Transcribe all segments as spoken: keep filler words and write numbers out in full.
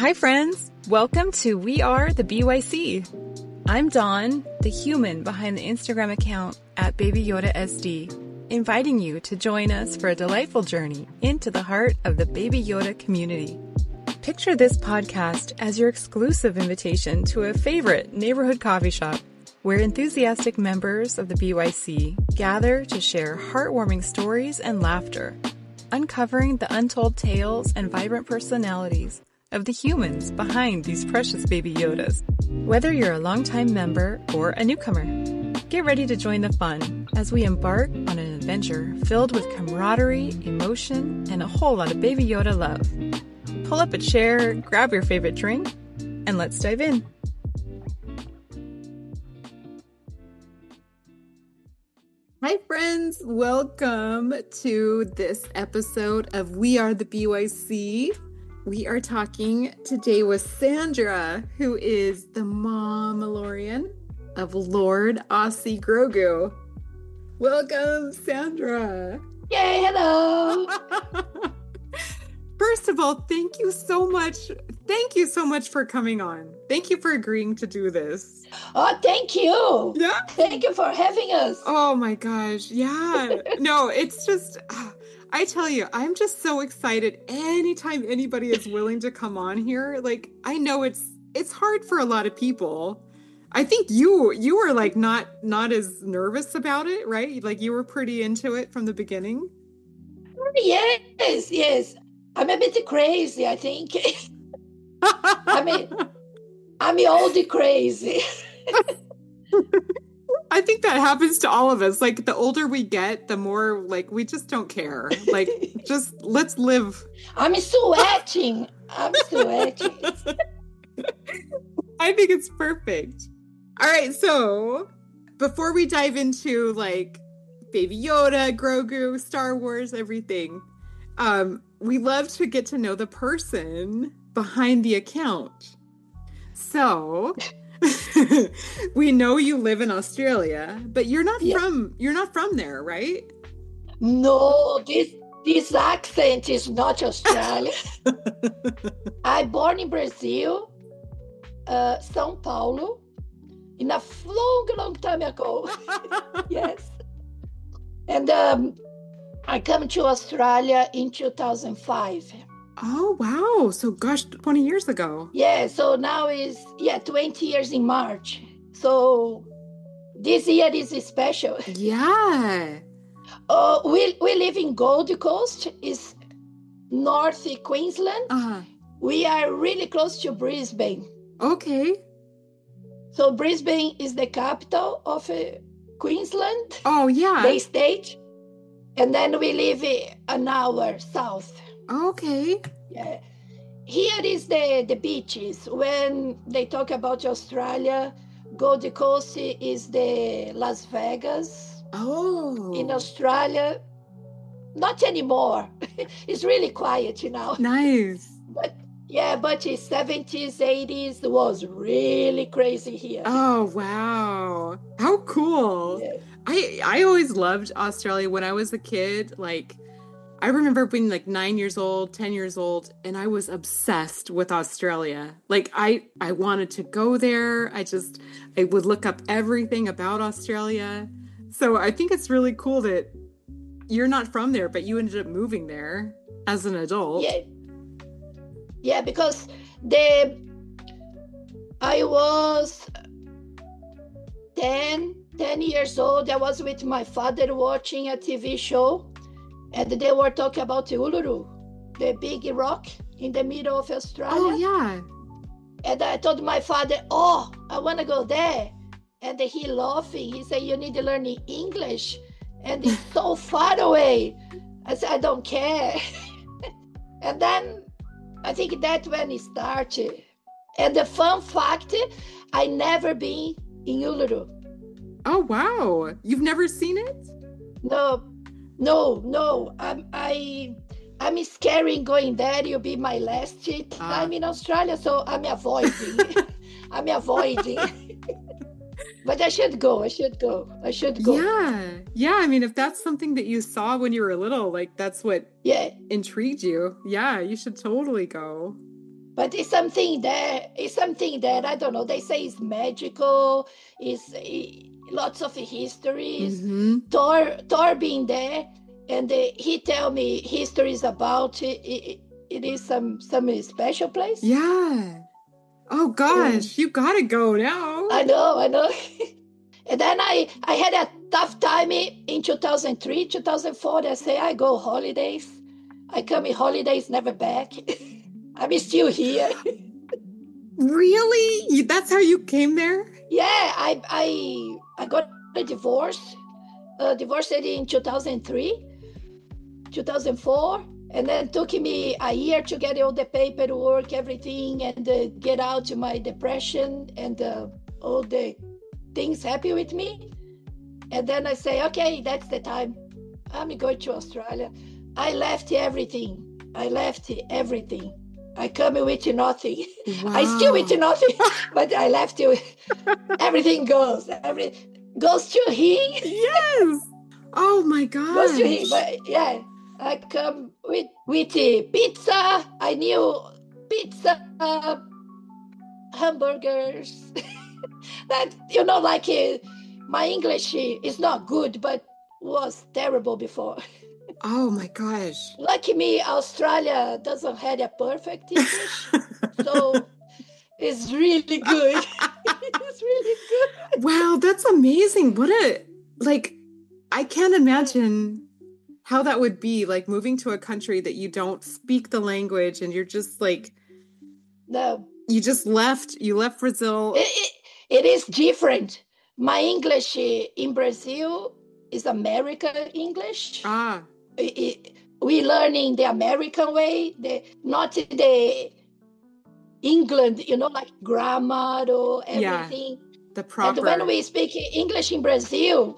Hi, friends. Welcome to We Are the B Y C. I'm Dawn, the human behind the Instagram account at Baby Yoda S D, inviting you to join us for a delightful journey into the heart of the Baby Yoda community. Picture this podcast as your exclusive invitation to a favorite neighborhood coffee shop where enthusiastic members of the B Y C gather to share heartwarming stories and laughter, uncovering the untold tales and vibrant personalities of the humans behind these precious Baby Yodas. Whether you're a longtime member or a newcomer, get ready to join the fun as we embark on an adventure filled with camaraderie, emotion, and a whole lot of Baby Yoda love. Pull up a chair, grab your favorite drink, and let's dive in. Hi, friends. Welcome to this episode of We Are the B Y C. We are talking today with Sandra, who is the Mom-alorian of Lord Aussie Grogu. Welcome, Sandra. Yay, hello. First of all, thank you so much. Thank you so much for coming on. Thank you for agreeing to do this. Oh, thank you. Yeah. Thank you for having us. Oh my gosh. Yeah. No, it's just, I tell you, I'm just so excited anytime anybody is willing to come on here. Like, I know it's, it's hard for a lot of people. I think you, you were like not, not as nervous about it, right? Like you were pretty into it from the beginning. Yes, yes. I'm a bit crazy, I think. I mean, I'm old crazy. I think that happens to all of us. Like the older we get, the more like we just don't care. Like just let's live. I'm sweating. I'm sweating. I think it's perfect. All right, so before we dive into like Baby Yoda, Grogu, Star Wars, everything, um, we love to get to know the person behind the account. So we know you live in Australia, but you're not yeah. from you're not from there, right? No, this this accent is not Australian. I born in Brazil, uh, São Paulo, in a long, long time ago. Yes, and um, I come to Australia in two thousand five. Oh, wow. So, gosh, twenty years ago. Yeah, so now is, yeah, twenty years in March. So, this year is special. Yeah. Uh, we, we live in Gold Coast, is North Queensland. Uh-huh. We are really close to Brisbane. Okay. So, Brisbane is the capital of uh, Queensland. Oh, yeah. The state. And then we live an hour south. Okay. Yeah. Here is the, the beaches. When they talk about Australia, Gold Coast is the Las Vegas. Oh. In Australia, not anymore. It's really quiet now. Nice. But yeah, but in seventies, eighties, it was really crazy here. Oh, wow. How cool. Yeah. I, I always loved Australia when I was a kid. Like, I remember being like nine years old, ten years old, and I was obsessed with Australia. Like, I, I wanted to go there. I just, I would look up everything about Australia. So I think it's really cool that you're not from there, but you ended up moving there as an adult. Yeah. Yeah, because the, I was ten, ten years old. I was with my father watching a T V show. And they were talking about Uluru, the big rock in the middle of Australia. Oh, yeah. And I told my father, oh, I want to go there. And he laughing. He said, you need to learn English. And it's so far away. I said, I don't care. And then I think that's when it started. And the fun fact, I never been in Uluru. Oh, wow. You've never seen it? No. No, no, I'm I, I'm scared going there. You'll be my last time uh. in Australia, so I'm avoiding. I'm avoiding. But I should go. I should go. I should go. Yeah, yeah. I mean, if that's something that you saw when you were little, like that's what yeah intrigued you. Yeah, you should totally go. But it's something that it's something that I don't know. They say it's magical. It's eh, lots of histories. Mm-hmm. Thor, Thor being there, and uh, he tell me histories about it. It, it is some some special place. Yeah. Oh gosh, you gotta go now. I know, I know. And then I I had a tough time in two thousand three, two thousand four. I say I go holidays. I come in holidays, never back. I'm still here. Really? You, that's how you came there? Yeah, I I I got a divorce. Uh, divorced in two thousand three, two thousand four, and then took me a year to get all the paperwork, everything, and uh, get out of my depression and uh, all the things happy with me. And then I say, okay, that's the time. I'm going to Australia. I left everything. I left everything. I come with nothing. Wow. I still with nothing, but I left you. Everything goes. Every goes to him. Yes. Oh my gosh. Goes to him. But yeah, I come with with uh, pizza. I knew pizza, uh, hamburgers. That you know, like uh, my English is not good, but was terrible before. Oh my gosh. Lucky me, Australia doesn't have a perfect English, so it's really good. It's really good. Wow, that's amazing. What a, like, I can't imagine how that would be, like moving to a country that you don't speak the language and you're just like, No, you just left, you left Brazil. it, it, it is different. My English in Brazil is American English. Ah. It, it, we learning the American way, the not the England, you know, like grammar or everything. Yeah, the proper. And when we speak English in Brazil,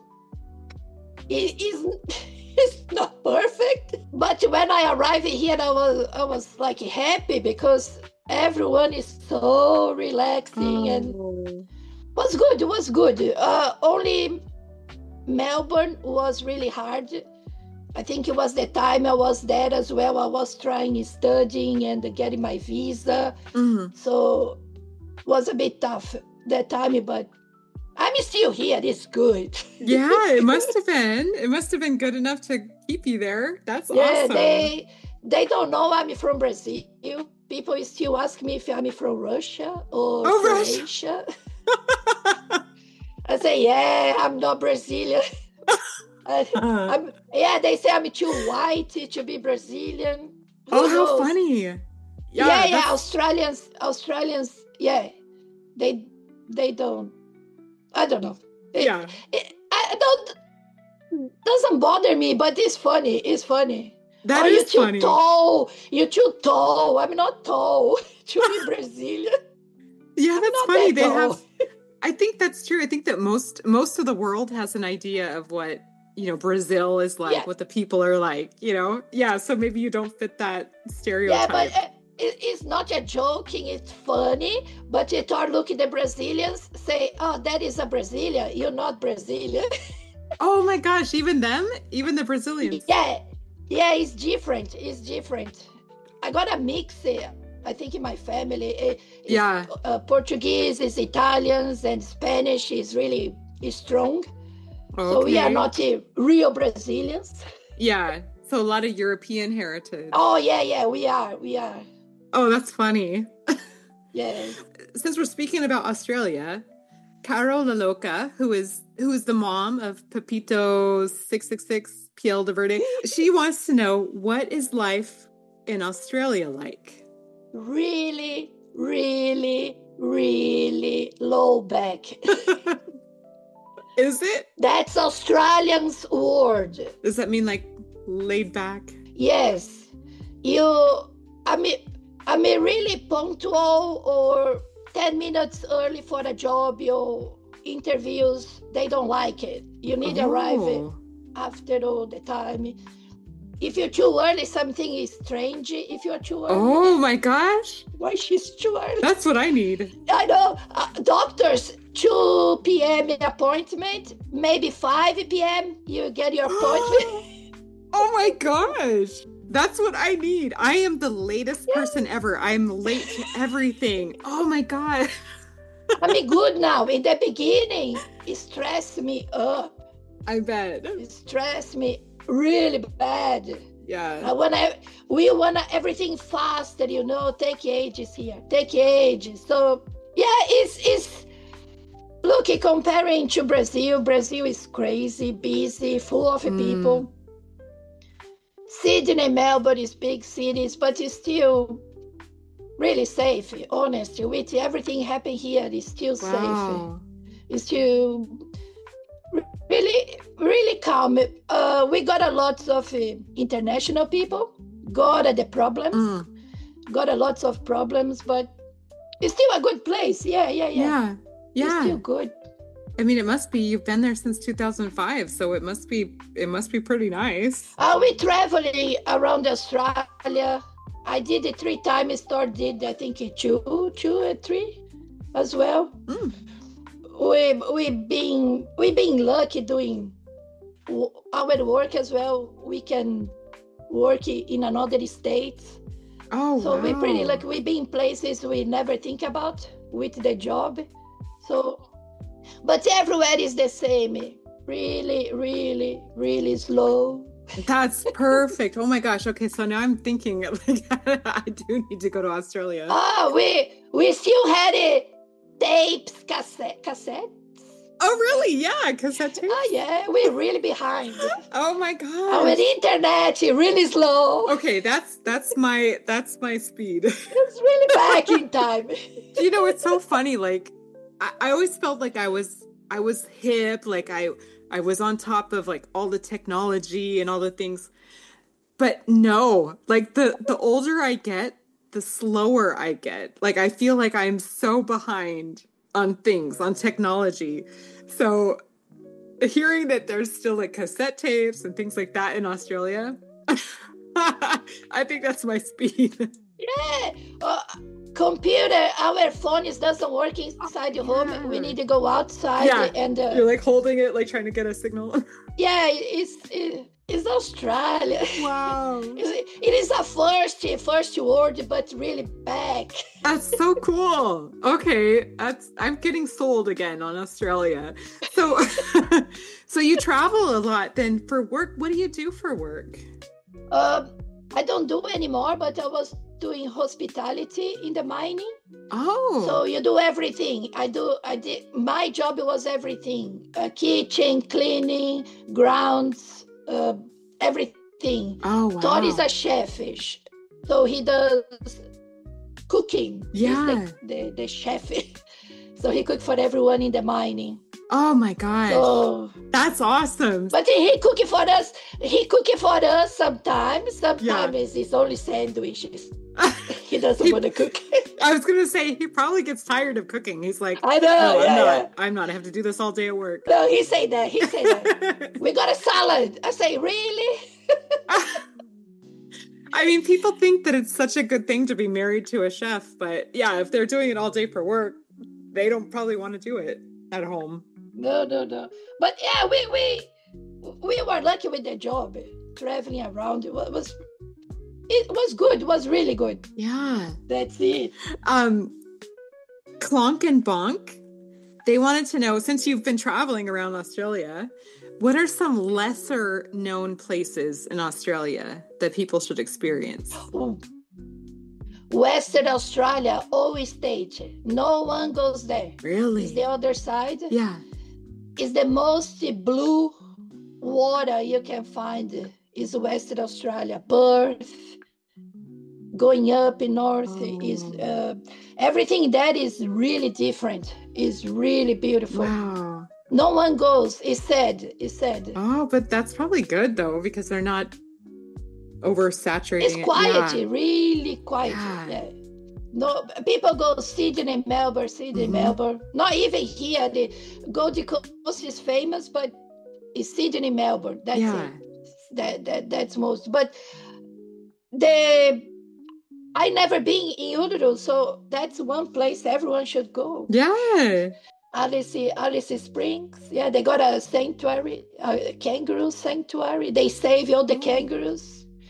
it is it's not perfect. But when I arrived here, I was I was like happy because everyone is so relaxing Oh. and was good. It was good. Uh, only Melbourne was really hard. I think it was the time I was there as well. I was trying studying and getting my visa. Mhm. So it was a bit tough that time, but I'm still here. It's good. Yeah, it must have been. It must have been good enough to keep you there. That's Yeah, awesome. they they don't know I'm from Brazil. People still ask me if I'm from Russia or Oh, Russia. Croatia. I say, yeah, I'm not Brazilian. I, I'm, yeah, they say I'm too white to be Brazilian. Who Oh, how knows? funny. Yeah, Yeah, yeah, that's- Australians, Australians, yeah, they they don't. I don't know. It, yeah. it, I don't. Doesn't bother me, but it's funny. It's funny. That oh, is you're too funny. tall. You're too tall. I'm not tall to be Brazilian. Yeah, I'm that's not funny. that They tall. have I think that's true. I think that most most of the world has an idea of what, you know, Brazil is like, Yeah. what the people are like, you know? Yeah, so maybe you don't fit that Yeah, stereotype. but uh, it, it's not a joking. It's funny. But you start looking at the Brazilians, say, "Oh, that is a Brazilian. You're not Brazilian." Oh my gosh, even them? Even the Brazilians? Yeah, yeah, it's different. It's different. I got a mix. Uh, I think in my family, uh, it's, Yeah. uh, Portuguese is Italians and Spanish is really is strong. So we are Okay. not uh, real Brazilians. Yeah, so a lot of European heritage. Oh yeah, yeah, we are. We are. Oh, that's funny. Yeah. Since we're speaking about Australia, Caro La Loca, who is who is the mom of Pepito six six six Piel de Verde, she wants to know, what is life in Australia like? Really, really, really low back. Is it? That's Australian's word. Does that mean like laid back? Yes. You, I mean, I mean, really punctual or ten minutes early for a job, your interviews, they don't like it. You need to arrive Oh. after all the time. If you're too early, something is strange. If you're too early, Oh my gosh. why she's too early? That's what I need. I know. Uh, doctors, two p.m. appointment, maybe five p.m. you get your appointment. Oh my gosh. That's what I need. I am the latest Yeah. person ever. I'm late to everything. Oh my God. I mean, good now. In the beginning, it stressed me up. I bet. It stressed me really bad. Yeah. I wanna, we want everything faster, you know, take ages here, take ages. So, yeah, it's, it's, look, comparing to Brazil, Brazil is crazy, busy, full of Mm. people. Sydney, Melbourne is big cities, but it's still really safe, honestly. With everything happening here, it's still safe. Wow. It's still really, really calm. Uh, we got a lot of uh, international people, got uh, the problems, Mm. got a lot of problems, but it's still a good place. Yeah, yeah, yeah. Yeah. It's Yeah. still good. I mean, it must be, you've been there since two thousand five, so it must be, it must be pretty nice. Uh, we traveling around Australia. I did it three times. Star did, I think, two, two or three as well. Mm. We we been we been lucky doing w- our work as well. We can work i- in another state, Oh, so wow. we pretty lucky. We been places we never think about with the job. So, but everywhere is the same. Really, really, really slow. That's perfect. Oh my gosh. Okay, so now I'm thinking like I do need to go to Australia. Ah, we we still had it. Tapes, cassette, cassette. Oh, really? Yeah, cassette tape. Oh yeah, we're really behind. Oh my Our gosh. internet is really slow. Okay, that's that's my that's my speed. It's really back in time. You know, it's so funny. Like, I, I always felt like I was I was hip. Like I I was on top of like all the technology and all the things. But no, like the the older I get, the slower I get. Like I feel like I'm so behind on things, on technology. So hearing that there's still like cassette tapes and things like that in Australia, I think that's my speed. Yeah. Uh, computer, our phone is doesn't work inside the home. Yeah. We need to go outside Yeah. and uh, You're like holding it, like trying to get a signal. yeah, it's it, it's Australia. Wow. It's- It is a first first world, but really back. That's so cool. Okay, that's I'm getting sold again on Australia. So so you travel a lot then for work. What do you do for work? Um, I don't do anymore, but I was doing hospitality in the mining. Oh. So you do everything. I do. I did. My job was everything: uh, kitchen, cleaning, grounds, uh, everything. oh wow. Todd is a chef, so he does cooking. He's Yeah. the, the, the chef. So he cooked for everyone in the mining. Oh my gosh. So, That's awesome. but he cooking for us. He cooking for us sometimes. Sometimes it's only sandwiches. He doesn't He- want to cook. I was gonna say he probably gets tired of cooking. He's like, I know. no, I'm yeah, not. yeah. I'm not. I have to do this all day at work. No, he say that. He say that. We got a salad. I say, really? I mean, people think that it's such a good thing to be married to a chef, but yeah, if they're doing it all day for work, they don't probably want to do it at home. No, no, no. But yeah, we we we were lucky with the job, traveling around. It was it was good. It was really good. Yeah. That's it. Um, Clonk and Bonk, they wanted to know, since you've been traveling around Australia, what are some lesser known places in Australia that people should experience? Ooh. Western Australia, always stage. No one goes there. It's the Really? other side. Yeah. It's the most blue water you can find. Is Western Australia. Perth, going up in north Oh. is uh, everything that is really different. Is really beautiful. Wow. No one goes. It's sad. It's sad. Oh, but that's probably good though, because they're not oversaturating It's it. quiet, Yeah. really quiet. Yeah. Yeah. No, people go Sydney, Melbourne, Sydney, Mhm. Melbourne. Not even here. The Gold Coast is famous, but it's Sydney, Melbourne. That's Yeah. it. That that that's most. But the I never been in Uluru, so that's one place everyone should go. Yeah. Alice, Alice Springs. Yeah, they got a sanctuary, a kangaroo sanctuary. They save all the Oh. kangaroos.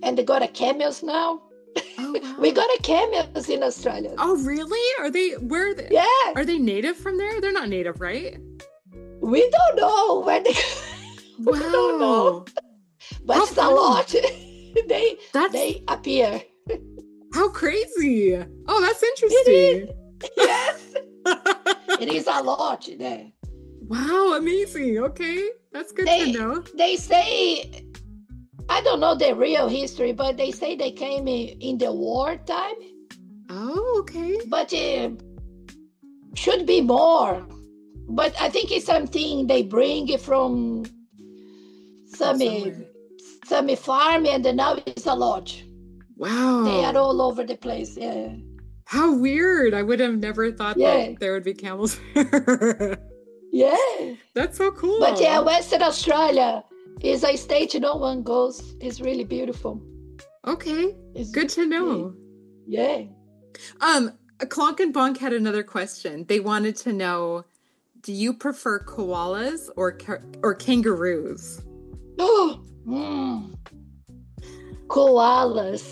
and they got a camels now. Oh, wow. We got a camels in Australia. Oh, really? Are they, where are they? Yeah. Are they native from there? They're not native, right? We don't know where they Wow. We don't know. But How it's a funny. lot. they That's they appear. how crazy. Oh, that's interesting. Yes. It is a lot there. Wow, amazing. Okay. That's good They- to know. They say, I don't know the real history, but they say they came in, in the war time, Oh, okay. but uh, should be more. But I think it's something they bring from some, Somewhere. some farm, and now it's a lot. Wow. They are all over the place. Yeah. How weird. I would have never thought Yeah. that there would be camels here. Yeah. That's so cool. But yeah, Western Australia is a state no one goes. It's really beautiful. Okay. It's Good to know. Yeah. Um, Clonk and Bonk had another question. They wanted to know, do you prefer koalas or ca- or kangaroos? Oh, mm. Koalas.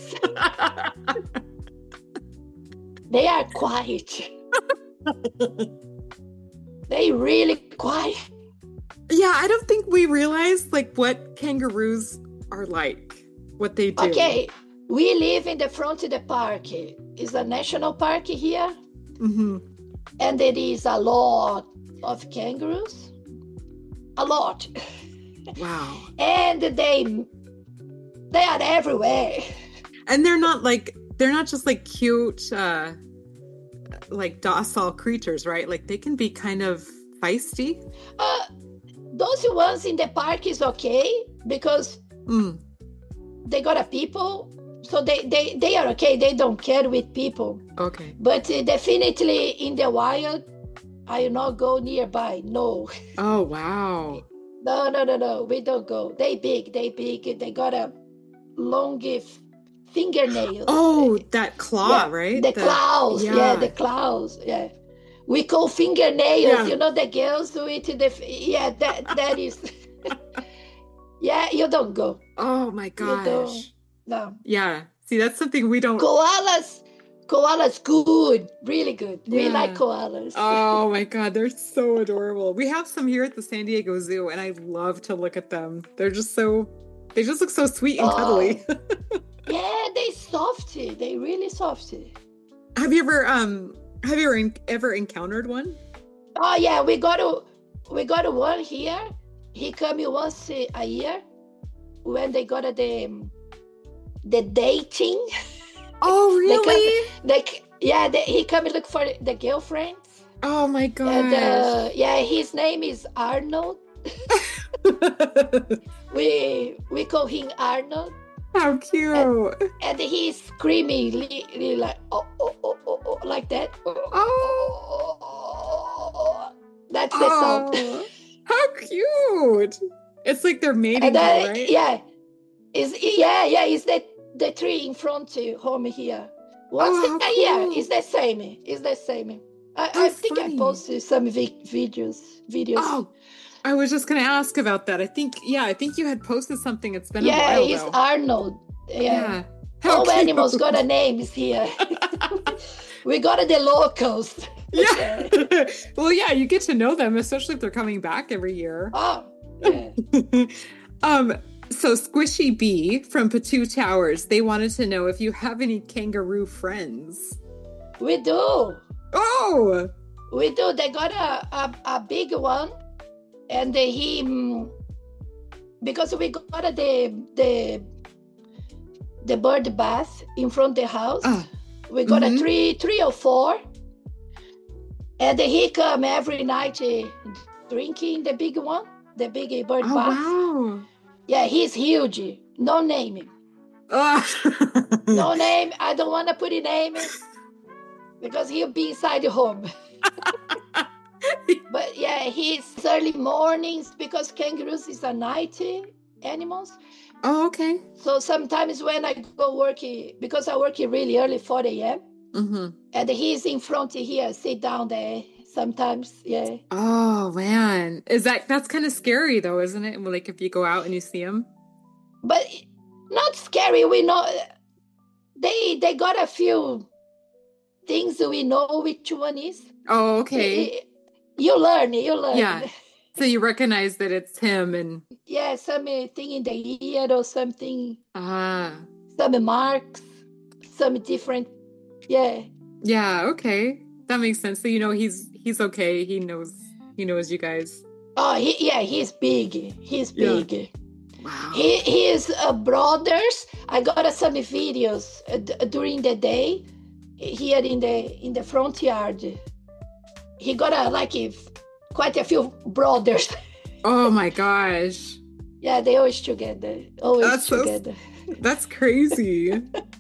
They are quiet. They really quiet. Yeah, I don't think we realize like what kangaroos are like, what they do. Okay, we live in the front of the park. It's a national park here, Mm-hmm. and there is a lot of kangaroos. A lot. Wow. And they they are everywhere. And they're not like, they're not just like cute, uh, like docile creatures, right? Like they can be kind of feisty. Uh, those ones in the park is okay because Mm. they got a people, so they, they, they are okay. They don't care with people. Okay. But uh, definitely in the wild, I will not go nearby. No, Oh, wow. no, no, no, no. We don't go. They big. They big. They got a long f- fingernails. Oh, that claw, Yeah, right? The, claws. Yeah. yeah. the claws. Yeah. We call fingernails. Yeah. You know the girls do it. The f- yeah. That that is. Yeah, you don't go. Oh my don't. gosh. No. Yeah. See, that's something we don't. Koalas, koalas, good, really good. We Yeah. like koalas. Oh my God, they're so adorable. We have some here at the San Diego Zoo, and I love to look at them. They're just so, they just look so sweet and Oh. cuddly. Yeah, they softy. They really softy. Have you ever, um, have you ever, en- ever encountered one? Oh yeah, we got a we got a one here. He come once a year when they got a, the the dating. Oh, They come- really? Like yeah, they, he come and look for the girlfriends. Oh my gosh. And uh, yeah, his name is Arnold. We we call him Arnold. How cute. And he's screaming li- li- like oh, oh, oh, oh, oh, like that. Oh, Oh. oh, oh. That's the sound. Oh, how cute. It's like they're mating And call, then, right? yeah, is yeah, yeah, it's the the tree in front of home here. Once Oh, how a year, cool. it's the same. It's the same. I, I That's think funny. I posted some vi- videos. Videos. Oh, I was just going to ask about that. I think, yeah, I think you had posted something. It's been a yeah, while it's though. Arnold. Yeah. Yeah. How All cute. animals got a names here. We got the locals. Yeah. Well, yeah, you get to know them, especially if they're coming back every year. Oh, yeah. um, so Squishy Bee from Patu Towers, they wanted to know if you have any kangaroo friends. We do. Oh, We do. They got a, a, a big one, and they, he mm, because we got the the the bird bath in front of the house. Ah, We got mhm. a three three or four, and he come every night uh, drinking the big one, the big bird oh bath. wow. Yeah, he's huge. No name. Ah. No name. I don't want to put a name because he'll be inside the home. But yeah, he's early mornings because kangaroos is a night animals. Oh, okay. So sometimes when I go work, because I work really early, four a.m. Mm-hmm. and he's in front here, sit down there. Sometimes, yeah. Oh man, is that that's kind of scary though, isn't it? Like if you go out and you see him. But not scary. We know they they got a few things we know which one is. Oh, okay. You learn, you learn. Yeah. So you recognize that it's him and yeah, something in the ear or something. Ah. Some marks, some different. Yeah. Yeah, okay. That makes sense. So you know he's he's okay. He knows he knows you guys. Oh, he, yeah, he's big. He's big. Yeah. Wow. He he is uh, brothers. I got uh, some videos uh, d- during the day here in the in the front yard. He got a like if quite a few brothers. Oh my gosh. Yeah, they always together. Always that's together. So, that's crazy.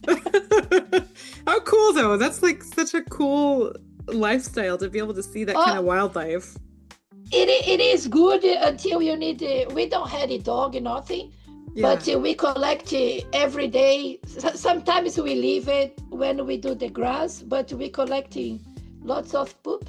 How cool though. That's like such a cool lifestyle to be able to see that oh, kind of wildlife. It it is good until you need. Uh, we don't have a dog, nothing. Yeah. But uh, we collect uh, every day. S- sometimes we leave it when we do the grass, but we collecting lots of poop.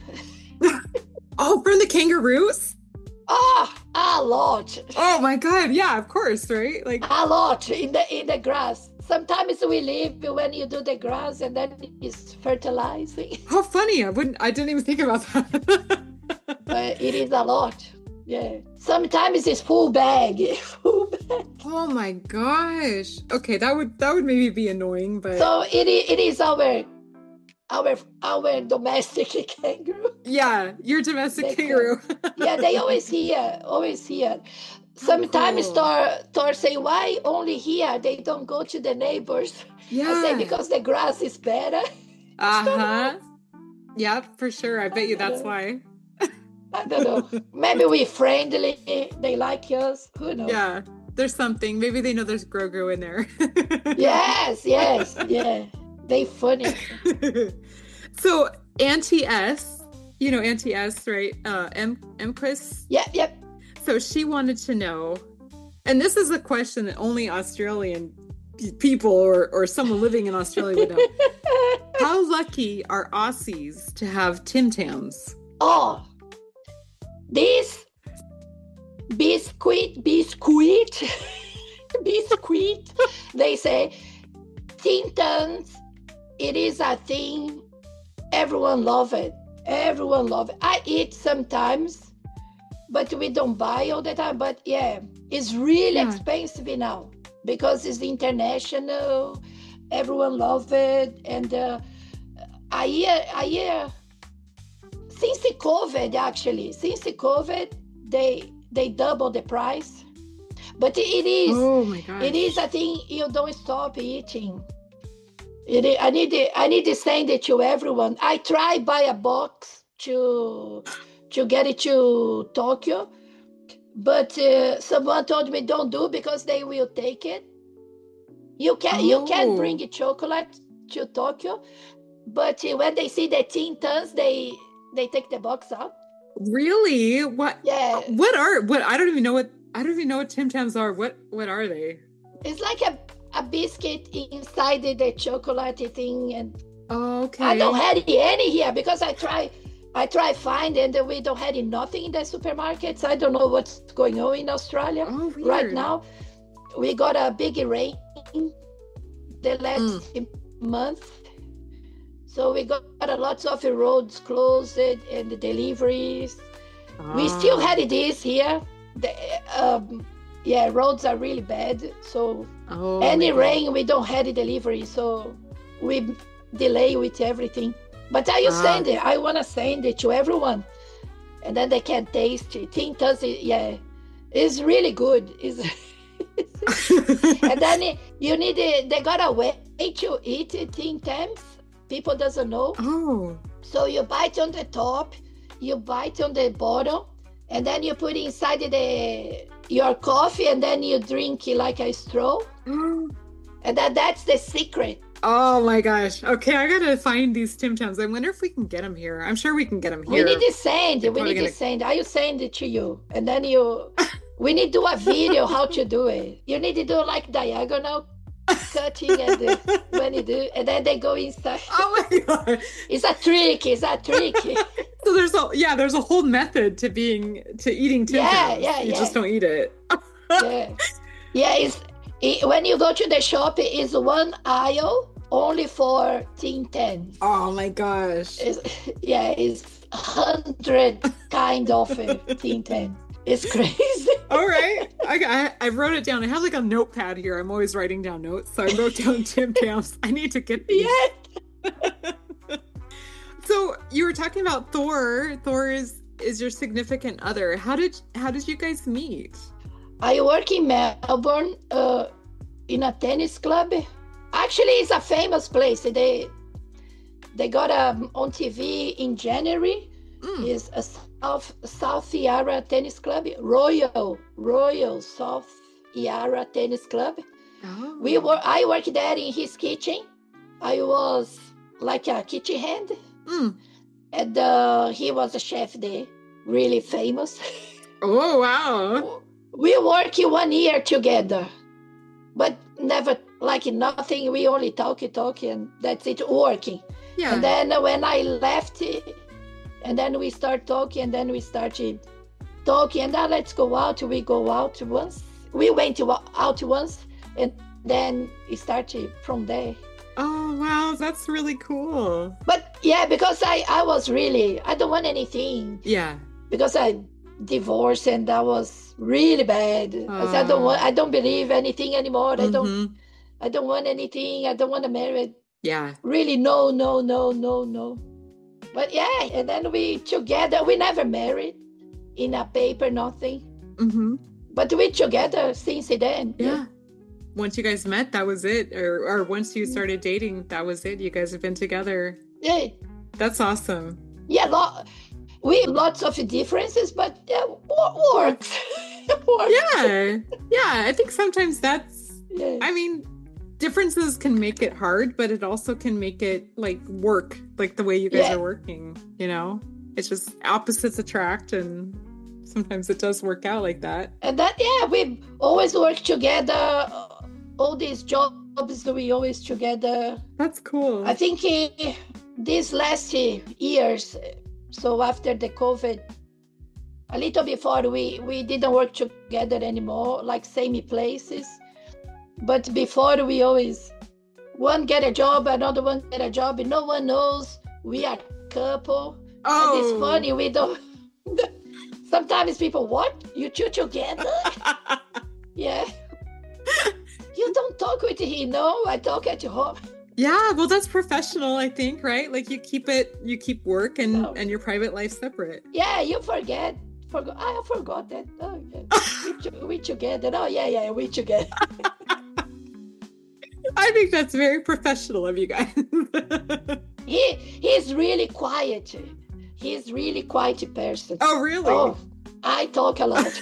Oh, from the kangaroos? Oh, a lot. Oh my God! Yeah, of course, right? Like a lot in the in the grass. Sometimes we leave when you do the grass, and then it's fertilizing. How funny! I wouldn't. I didn't even think about that. But it is a lot. Yeah. Sometimes it's full bag. Full bag. Oh my gosh. Okay, that would that would maybe be annoying, but so it it is our our our domestic kangaroo. Yeah, your domestic they kangaroo. Yeah, they always here, always here. Sometimes cool. Thor Thor say, why only here? They don't go to the neighbors. Yeah. I say because the grass is better. Uh-huh. Yeah, for sure. I bet you that's why. I don't know. Maybe we're friendly. They like us. Who knows? Yeah, there's something. Maybe they know there's Grogu in there. Yes, yes, yeah. They funny. So Auntie S, you know Auntie S, right? Uh, M Empress. Yep, yep. So she wanted to know, and this is a question that only Australian people or or someone living in Australia would know. How lucky are Aussies to have Tim Tams? Oh. This biscuit, biscuit, biscuit, they say, Tim Tams, it is a thing, everyone love it, everyone love it. I eat sometimes, but we don't buy all the time, but yeah, it's really yeah. expensive now, because it's international, everyone love it, and uh, I hear, I hear, Since the COVID, actually, since the COVID, they they double the price. But it is, oh my gosh. It is a thing you don't stop eating. It is, I need to, I need to send it to everyone. I try buy a box to to get it to Tokyo, but uh, someone told me don't do because they will take it. You can oh. you can bring a chocolate to Tokyo, but uh, when they see the Tim Tams, they They take the box out. Really? What? Yeah. What are what? I don't even know what I don't even know what Tim Tams are. What What are they? It's like a, a biscuit inside the, the chocolate thing, and oh, okay. I don't have any here because I try I try find and we don't have nothing in the supermarkets. I don't know what's going on in Australia oh, right now. We got a big rain the last mm. month. So we got a lot of the roads closed and the deliveries. Ah. We still had this here. The, um, yeah, roads are really bad. So oh, any rain, we don't have the delivery. So we delay with everything. But I will ah. send it. I want to send it to everyone. And then they can taste it. Tim Tams, yeah, it's really good. It's and then you need, they got a way to eat Tim Tams. People doesn't know. Oh. So you bite on the top, you bite on the bottom, and then you put inside the your coffee, and then you drink it like a straw. Mm. And that that's the secret. Oh my gosh. Okay, I gotta find these Tim Tams. I wonder if we can get them here. I'm sure we can get them here. We need to send. We need gonna... to send. I will send it to you, and then you. We need to do a video how to do it. You need to do like diagonal. Cutting and uh, when you do, and then they go inside. Oh my god! It's a trick. It's a trick. So there's a yeah, there's a whole method to being to eating Tim Yeah, Tams. yeah, You yeah. just don't eat it. yeah, yeah. It's It, when you go to the shop, it is one aisle only for Tin Ten. Oh my gosh. It's, yeah, it's hundred kind of uh, Tin Ten. It's crazy. All right. I, I I wrote it down. I have like a notepad here. I'm always writing down notes. So I wrote down Tim Tams. I need to get these. Yeah. So you were talking about Thor. Thor is is your significant other. How did how did you guys meet? I work in Melbourne uh, in a tennis club. Actually, it's a famous place. They they got um, on T V in January. Mm. It's a South South Yarra Tennis Club, Royal Royal South Yarra Tennis Club. Oh. We were I worked there in his kitchen. I was like a kitchen hand, mm. and uh, he was a chef there, really famous. Oh wow! We worked one year together, but never like nothing. We only talk, talk, and that's it, working. Yeah. And then when I left, and then we start talking, and then we started talking, and then let's go out. We go out once. We went out once, and then it started from there. Oh wow, that's really cool. But yeah, because I I was really I don't want anything. Yeah. Because I divorced and that was really bad. Uh, I don't want I don't believe anything anymore. Mm-hmm. I don't I don't want anything. I don't want to marry. Yeah. Really, no, no, no, no, no. But yeah, and then we together. We never married in a paper, nothing. Mm-hmm. But we together since then. Yeah. yeah. Once you guys met, that was it. Or or once you started dating, that was it. You guys have been together. Yeah. That's awesome. Yeah, lo- we lots of differences, but yeah, works. works. Yeah. Yeah, I think sometimes that's, yeah. I mean, differences can make it hard, but it also can make it like work, like the way you guys yeah. are working, you know? It's just opposites attract, and sometimes it does work out like that. And that, yeah, we always work together. All these jobs, we always together. That's cool. I think uh, these last years, so after the COVID, a little before we, we didn't work together anymore, like same places. But before we always, one get a job, another one get a job, and no one knows we are a couple. Oh. And it's funny, we don't, sometimes people, what? You two together? Yeah. You don't talk with him, no? I talk at home. Yeah, well, that's professional, I think, right? Like you keep it, you keep work and, no. and your private life separate. Yeah, you forget. Forgot. I forgot that. Oh, yeah. we, we together. Oh, yeah, yeah, we together. I think that's very professional of you guys. he He's really quiet. He's really quiet person. Oh, really? Oh, I talk a lot.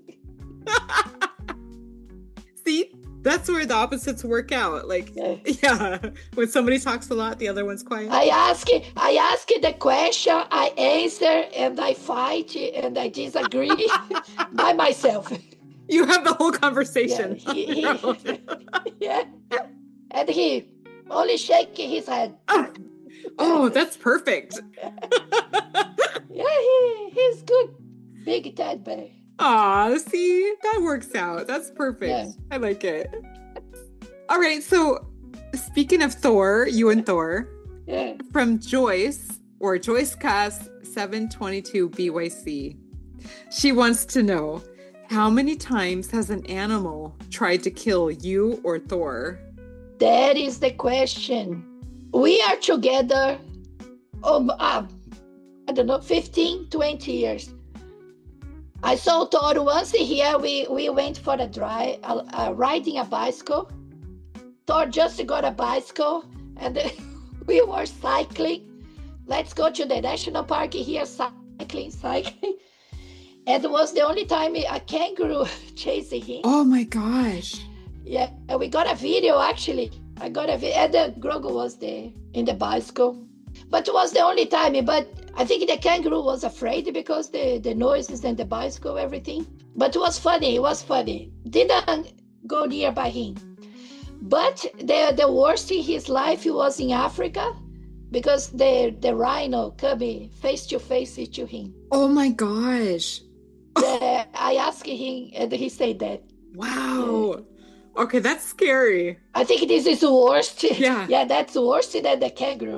See? That's where the opposites work out. Like, yeah. yeah, when somebody talks a lot, the other one's quiet. I ask, I ask the question, I answer, and I fight, and I disagree by myself. You have the whole conversation. Yeah, he, he, yeah. And he only shaking his head. Oh, oh that's perfect. Yeah, he, he's good. Big Ted Bear. Aw, see, that works out. That's perfect. Yeah. I like it. All right, so speaking of Thor, you and Thor, yeah. from Joyce, or Joyce Cass seven twenty-two B Y C, she wants to know, how many times has an animal tried to kill you or Thor? That is the question. We are together, um, uh, I don't know, fifteen, twenty years. I saw Thor once here. We, we went for a drive, uh, uh, riding a bicycle. Thor just got a bicycle, and we were cycling. Let's go to the national park here, cycling, cycling. And it was the only time a kangaroo chasing him. Oh my gosh. Yeah, and we got a video actually. I got a video, and the Grogu was there in the bicycle. But it was the only time, but I think the kangaroo was afraid because the, the noises and the bicycle, everything. But it was funny, it was funny. Didn't go near by him. But the, the worst in his life was in Africa because the, the rhino coming face to face to him. Oh my gosh. The, I asked him and he said that. Wow. Okay, that's scary. I think this is worse. Yeah. Yeah, that's worse than the kangaroo.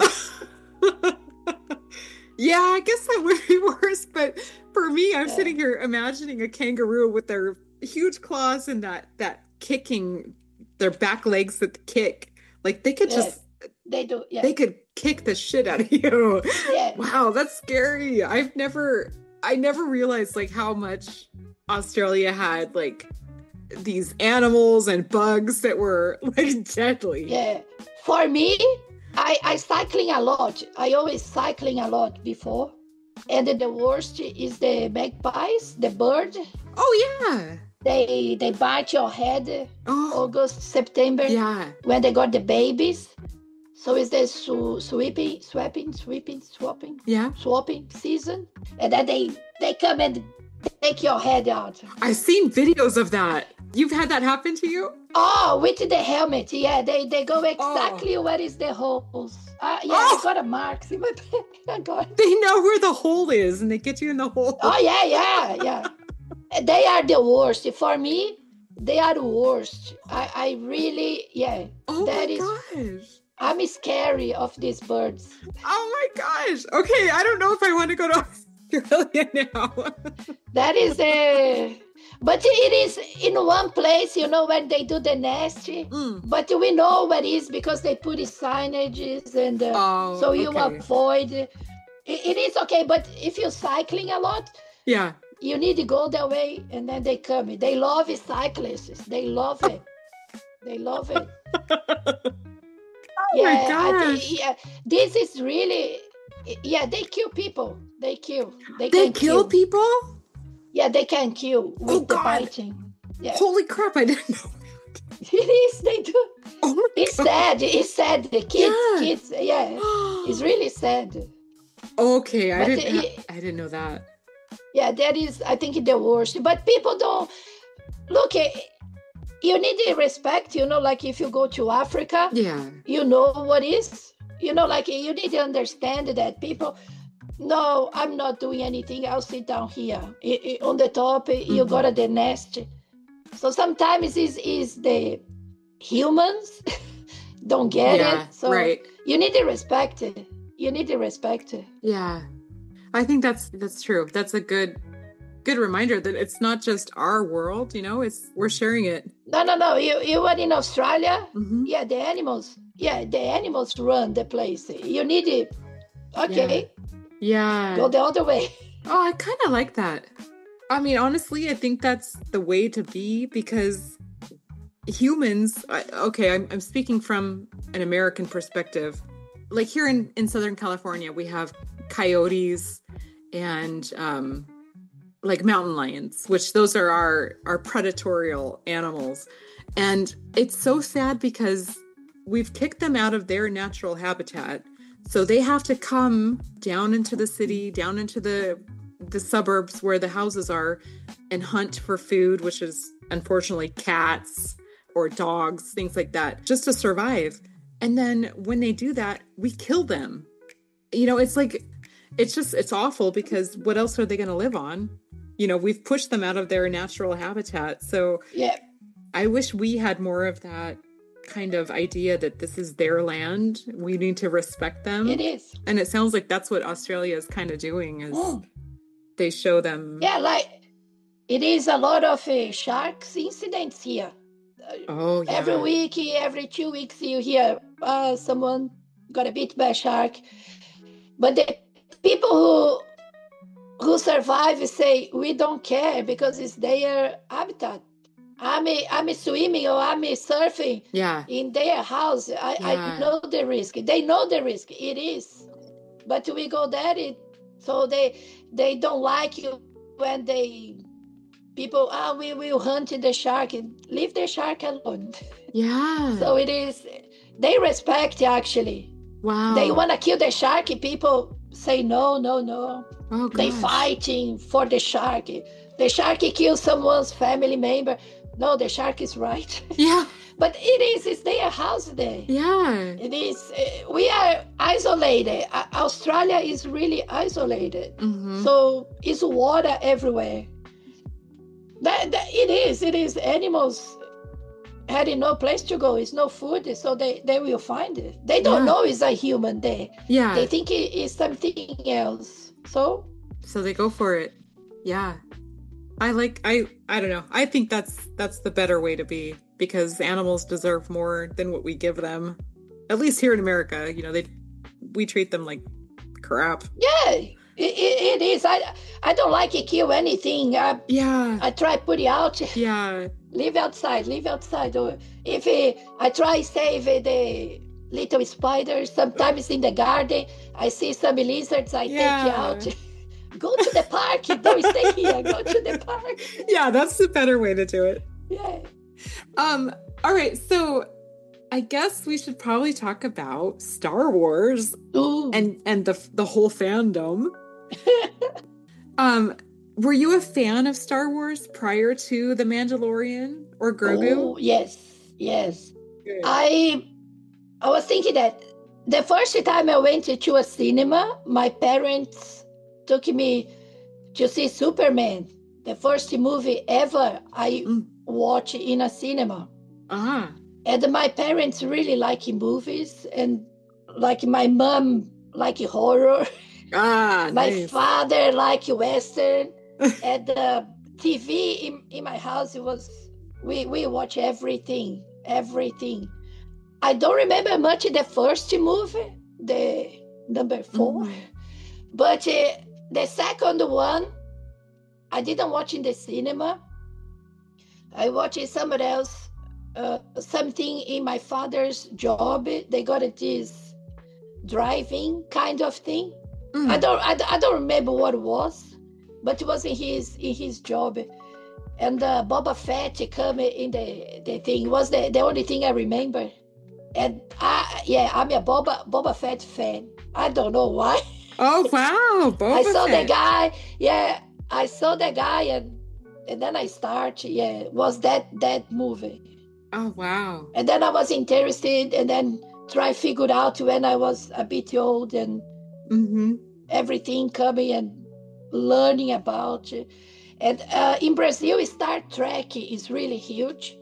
Yeah, I guess that would be worse. But for me, I'm Yeah. sitting here imagining a kangaroo with their huge claws and that that kicking, their back legs that kick. Like they could Yeah. just They do. Yeah. they could kick the shit out of you. Yeah. Wow, that's scary. I've never I never realized like how much Australia had like these animals and bugs that were like deadly. Yeah. For me, I I cycling a lot. I always cycling a lot before. And the worst is the magpies, the bird. Oh yeah. They they bite your head Oh August, September yeah. when they got the babies. So it's the sw- sweeping, swapping, sweeping, swapping, Yeah. swapping season. And then they they come and take your head out. I've seen videos of that. You've had that happen to you? Oh, with the helmet. Yeah, they, they go exactly where is the holes. Uh, yeah, Oh. I got a mark in my back. I got. They know where the hole is and they get you in the hole. Oh, yeah, yeah, yeah. They are the worst. For me, they are the worst. I, I really, yeah. Oh that my is- gosh. I'm scary of these birds. Oh my gosh. Okay, I don't know if I want to go to Australia now. That is a. But it is in one place, you know, when they do the nest. Mm. But we know what it is because they put signages and uh, Oh, so you okay. avoid. It, it is okay, but if you're cycling a lot, Yeah. you need to go that way and then they come. They love it, cyclists. They love it. They love it. Oh my I gosh. think, yeah, this is really, yeah, they kill people. They kill. They, They can kill people? Yeah, they can kill with Oh, the God. biting. Yeah, Holy crap, I didn't know. it is. They do. Oh my It's God. sad. It's sad. The kids, Yeah. kids. Yeah, it's really sad. Okay, I But didn't it- ha- I didn't know that. Yeah, that is, I think, the worst. But people don't look. eh, You need to respect. You know, like if you go to Africa, Yeah. you know what is. You know, like you need to understand that people. No, I'm not doing anything. I'll sit down here I- I- on the top. eh, You Mhm. got the nest. So sometimes is is the humans don't get yeah, it. So right. you need to respect it. You need to respect it. Yeah. I think that's that's true. That's a good good reminder that it's not just our world, you know, it's we're sharing it. No, no, no. You you were in Australia. Mhm. Yeah, the animals. Yeah, the animals run the place. You need it. Okay, Yeah. go the other way. Oh, I kind of like that. I mean, honestly, I think that's the way to be because humans, I, okay, I'm, I'm speaking from an American perspective. Like here in, in Southern California, we have coyotes and um, like mountain lions, which those are our, our predatorial animals. And it's so sad because we've kicked them out of their natural habitat. So they have to come down into the city, down into the the suburbs where the houses are and hunt for food, which is unfortunately cats or dogs, things like that, just to survive. And then when they do that, we kill them. You know, it's like, it's just, it's awful because what else are they going to live on? You know, we've pushed them out of their natural habitat. So Yeah, I wish we had more of that kind of idea that this is their land. We need to respect them. it is. And it sounds like that's what Australia is kind of doing is Mm. they show them. Yeah, like it is a lot of uh, sharks incidents here. Oh, yeah. Every week, every two weeks, you hear uh, someone got a bit by a shark. But the people who who survive say we don't care because it's their habitat. I'm I'm swimming or I'm surfing Yeah. in their house. I, Yeah. I know the risk. They know the risk. It is, but we go there. It, so they they don't like you when they people. Ah, we will hunt the shark. Leave the shark alone. Yeah. So it is. They respect actually. wow. They want to kill the shark. People say no, no, no. Oh, They gosh. fighting for the shark. The shark kills someone's family member. No, the shark is right. Yeah. But it is, it's their house there. Yeah. It is, uh, we are isolated. Uh, Australia is really isolated. Mhm. So it's water everywhere. That, that it is, it is animals. had no place to go. It's no food, so they, they will find it. They don't Yeah. know it's a human there. Yeah. They think it is something else. So So they go for it. Yeah. I like I I don't know. I think that's that's the better way to be, because animals deserve more than what we give them. At least here in America, you know, they we treat them like crap. yeah, it, it, it is. I I don't like to kill anything. I Yeah. I try to put it out. Yeah. Live outside, live outside. Or if it, I try save the little spiders, sometimes in the garden, I see some lizards, I Yeah. take out. Go to the park, don't stay here, go to the park. Yeah, that's the better way to do it. Yeah. Um, all right, so I guess we should probably talk about Star Wars Ooh. and and the the whole fandom. um, were you a fan of Star Wars prior to The Mandalorian or Grogu? Oh, yes, yes. Good. I I was thinking that the first time I went to a cinema, my parents took me to see Superman, the first movie ever I Mm. watched in a cinema. Ah, And my parents really like movies, and like my mom like horror, ah, my nice. father like Western, and the T V in, in my house, it was, we, we watch everything, everything. I don't remember much the first movie, the number four, Mhm. but uh, the second one, I didn't watch in the cinema. I watched it somewhere else. Uh, something in my father's job. They got it this driving kind of thing. Mm. I don't, I, I don't remember what it was, but it was in his in his job. And uh, Boba Fett come in the the thing. It was the, the only thing I remember. And I, yeah, I'm a Boba Boba Fett fan. I don't know why. Oh wow, Boba I saw Fett. the guy. Yeah, I saw the guy, and and then I start. Yeah, it was that that movie. Oh wow. And then I was interested, and then try figured out when I was a bit old, and Mm-hmm. everything coming and learning about it. And uh, in Brazil, Star Trek is really huge.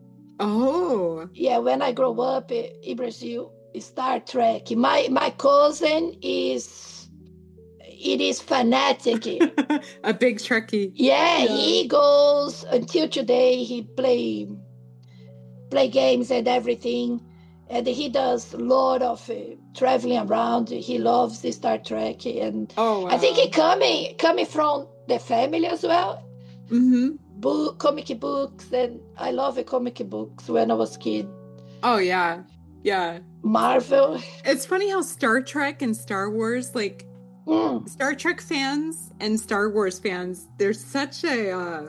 Oh. Yeah, when I grow up i- in Brazil, Star Trek. My my cousin is, it is fanatic. A big Trekkie. Yeah, Yeah. he goes until today. He play play games and everything, and he does a lot of uh, traveling around. He loves the Star Trek, and Oh wow. I think he coming coming from the family as well. Mm-hmm. Book comic books, and I love the comic books when I was kid. Oh yeah. Yeah. Marvel. It's funny how Star Trek and Star Wars, like Mm. Star Trek fans and Star Wars fans, there's such a, uh,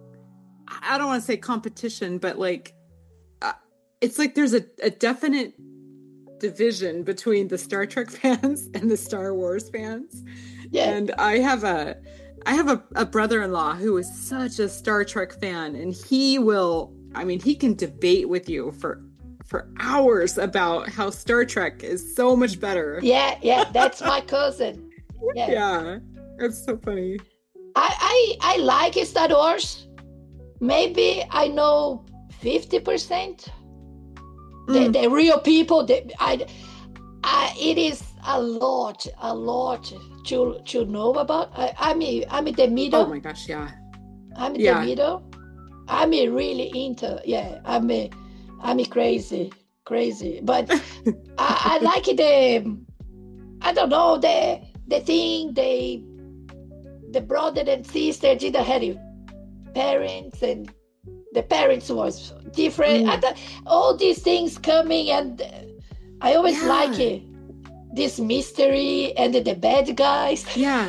I don't want to say competition, but like, uh, it's like there's a, a definite division between the Star Trek fans and the Star Wars fans. Yeah. And I have a, I have a, a brother-in-law who is such a Star Trek fan, and he will, I mean, he can debate with you for for hours about how Star Trek is so much better. Yeah, yeah, that's my cousin. Yeah. Yeah, it's so funny. I, I I like Star Wars. Maybe I know fifty percent. The, Mm. the real people. The, I, I, it is a lot, a lot to to know about. I, I'm in, I'm in the middle. Oh my gosh, yeah. I'm in Yeah. the middle. I'm really into. Yeah, I'm a, I'm a crazy, crazy. But I, I like the. I don't know the the thing they. The brother and sister didn't have parents, and the parents was different. Mm. I thought all these things coming, and I always Yeah. like it. This mystery and the, the bad guys. Yeah.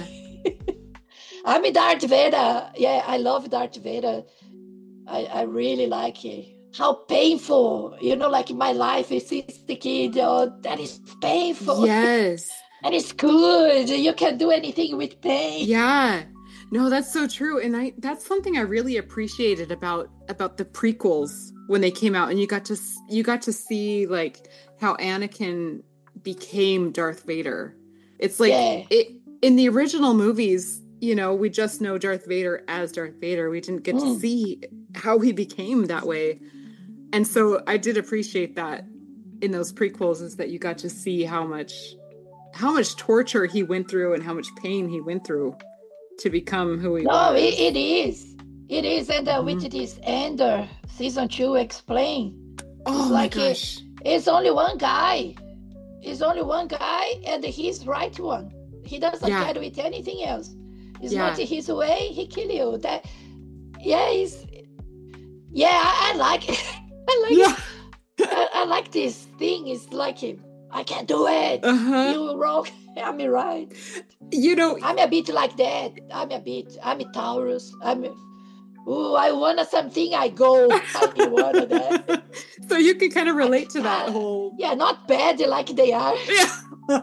I'm a Darth Vader. Yeah, I love Darth Vader. I, I really like it. How painful, you know, like my life is since the kid. Oh, that is painful. Yes. And it's good. You can do anything with pain. Yeah. No, that's so true. And I that's something I really appreciated about about the prequels when they came out, and you got to s- you got to see like how Anakin became Darth Vader. It's like Yeah. it in the original movies, you know, we just know Darth Vader as Darth Vader. We didn't get to Mm. see how he became that way. And so I did appreciate that in those prequels, is that you got to see how much how much torture he went through and how much pain he went through to become who he No, was. it, it is. It is. And uh, Mhm. with this Ender, season two explain. Oh It's my like a- gosh. It's only one guy. It's only one guy, and he's right one. He doesn't Yeah. care with anything else. It's Yeah. not his way, he kill you. That, yeah, he's, yeah, I, I like it. I like Yeah. it. I, I like this thing. It's like, I can't do it. Uh-huh. You wrong. I'm right. You know, I'm a bit like that. I'm a bit. I'm a Taurus. I'm. A, ooh, I want something. I go. I want that. so you can kind of relate to that whole. Yeah, not bad like they are. Yeah.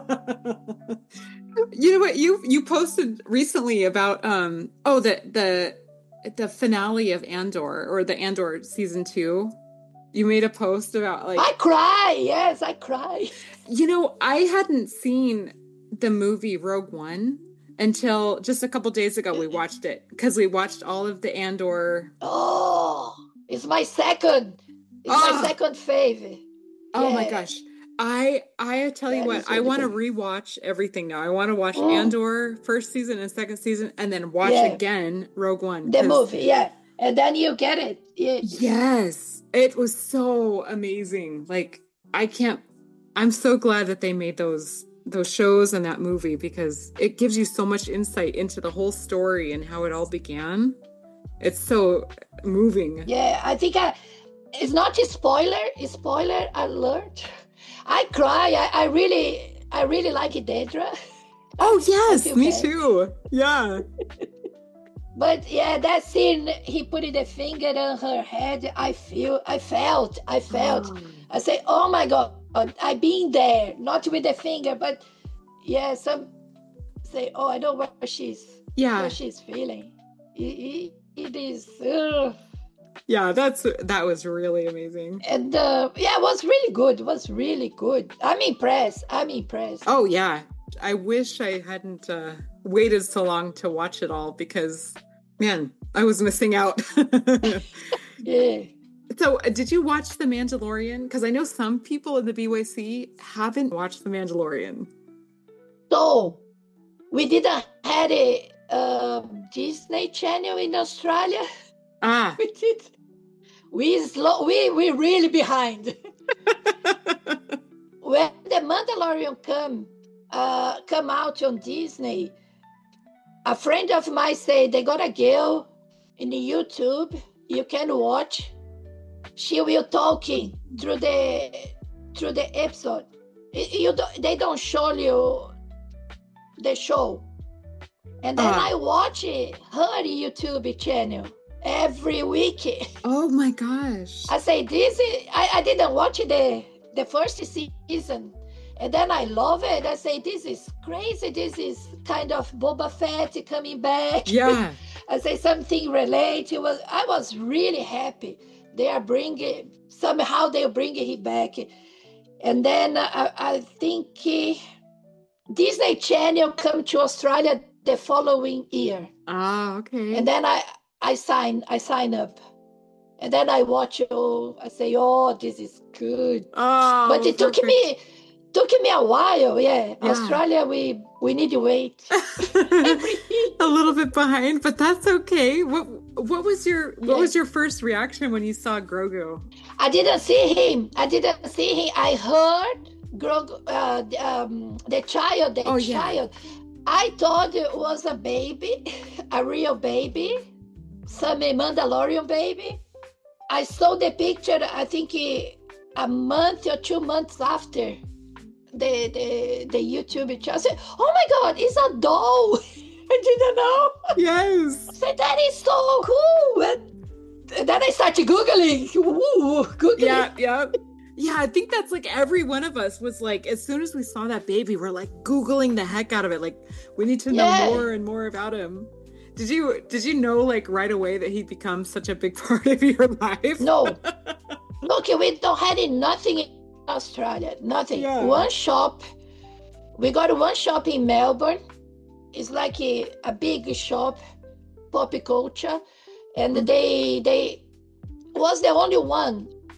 You know what, you you posted recently about um oh the the the finale of Andor, or the Andor season two. You made a post about like I cry. Yes, I cry. you know, I hadn't seen the movie Rogue One until just a couple days ago. We watched it because we watched all of the Andor. Oh, it's my second. It's Ah. my second favorite. Oh my Yeah. gosh. I I tell you That what, is I really want to good. rewatch everything now. I want to watch Mm. Andor first season and second season, and then watch Yeah. again Rogue One. The 'cause- movie, yeah, and then you get it. Yeah. Yes, it was so amazing. Like I can't. I'm so glad that they made those those shows and that movie, because it gives you so much insight into the whole story and how it all began. It's so moving. Yeah, I think I, it's not a spoiler. It's spoiler alert. I cry. I, I really, I really like it, Dedra. Oh yes, feel me bad. too. Yeah. But yeah, that scene, he put the finger on her head. I feel, I felt, I felt. Oh. I say, oh my God, I been there. Not with the finger, but yeah, some say, oh, I know what she's, Yeah. what she's feeling. It, it, it is. ugh. Yeah, that's that was really amazing. And uh, yeah, it was really good. It was really good. I'm impressed. I'm impressed. Oh yeah, I wish I hadn't uh, waited so long to watch it all, because man, I was missing out. Yeah. So, uh, did you watch The Mandalorian? Because I know some people in the B Y C haven't watched The Mandalorian. So we didn't had a um, Disney Channel in Australia. Ah, We did. We slow. We we really behind. When the Mandalorian come uh, come out on Disney, a friend of mine said they got a girl in YouTube. You can watch. She will talking through the through the episode. Y- You don't, they don't show you the show, and then Ah. I watch it, her YouTube channel every week. oh my gosh. I say this is, I, I didn't watch the the first season, and then I love it. I say this is crazy. This is kind of Boba Fett coming back. Yeah. I say something related. Was I was really happy. They are bringing somehow they bring him back, and then I, I think uh, Disney Channel come to Australia the following year, Ah, okay. and then I I sign I sign up, and then I watch. Oh, I say, oh, this is good. oh, But it took perfect. me took me a while. Yeah, Yeah. Australia, we we need to wait. Every a little bit behind, but that's okay. What what was your what Yeah. was your first reaction when you saw Grogu? I didn't see him. I didn't see him. I heard Grog, uh, the, um, the child, the Oh, yeah. child. I thought it was a baby, a real baby, some Mandalorian baby. I saw the picture, I think eh, a month or two months after the the, the YouTube channel. I said, oh my God, it's a doll. I didn't know. Yes. I said, that is so cool. And then I started Googling. Ooh, Googling. Yeah, yeah. Yeah, I think that's like every one of us was like, as soon as we saw that baby, we're like Googling the heck out of it. Like, we need to know Yeah. more and more about him. Did you did you know like right away that he'd become such a big part of your life? No. Look, we don't have nothing in Australia. Nothing. Yeah. One shop. We got one shop in Melbourne. It's like a, a big shop, pop culture. And they they was the only one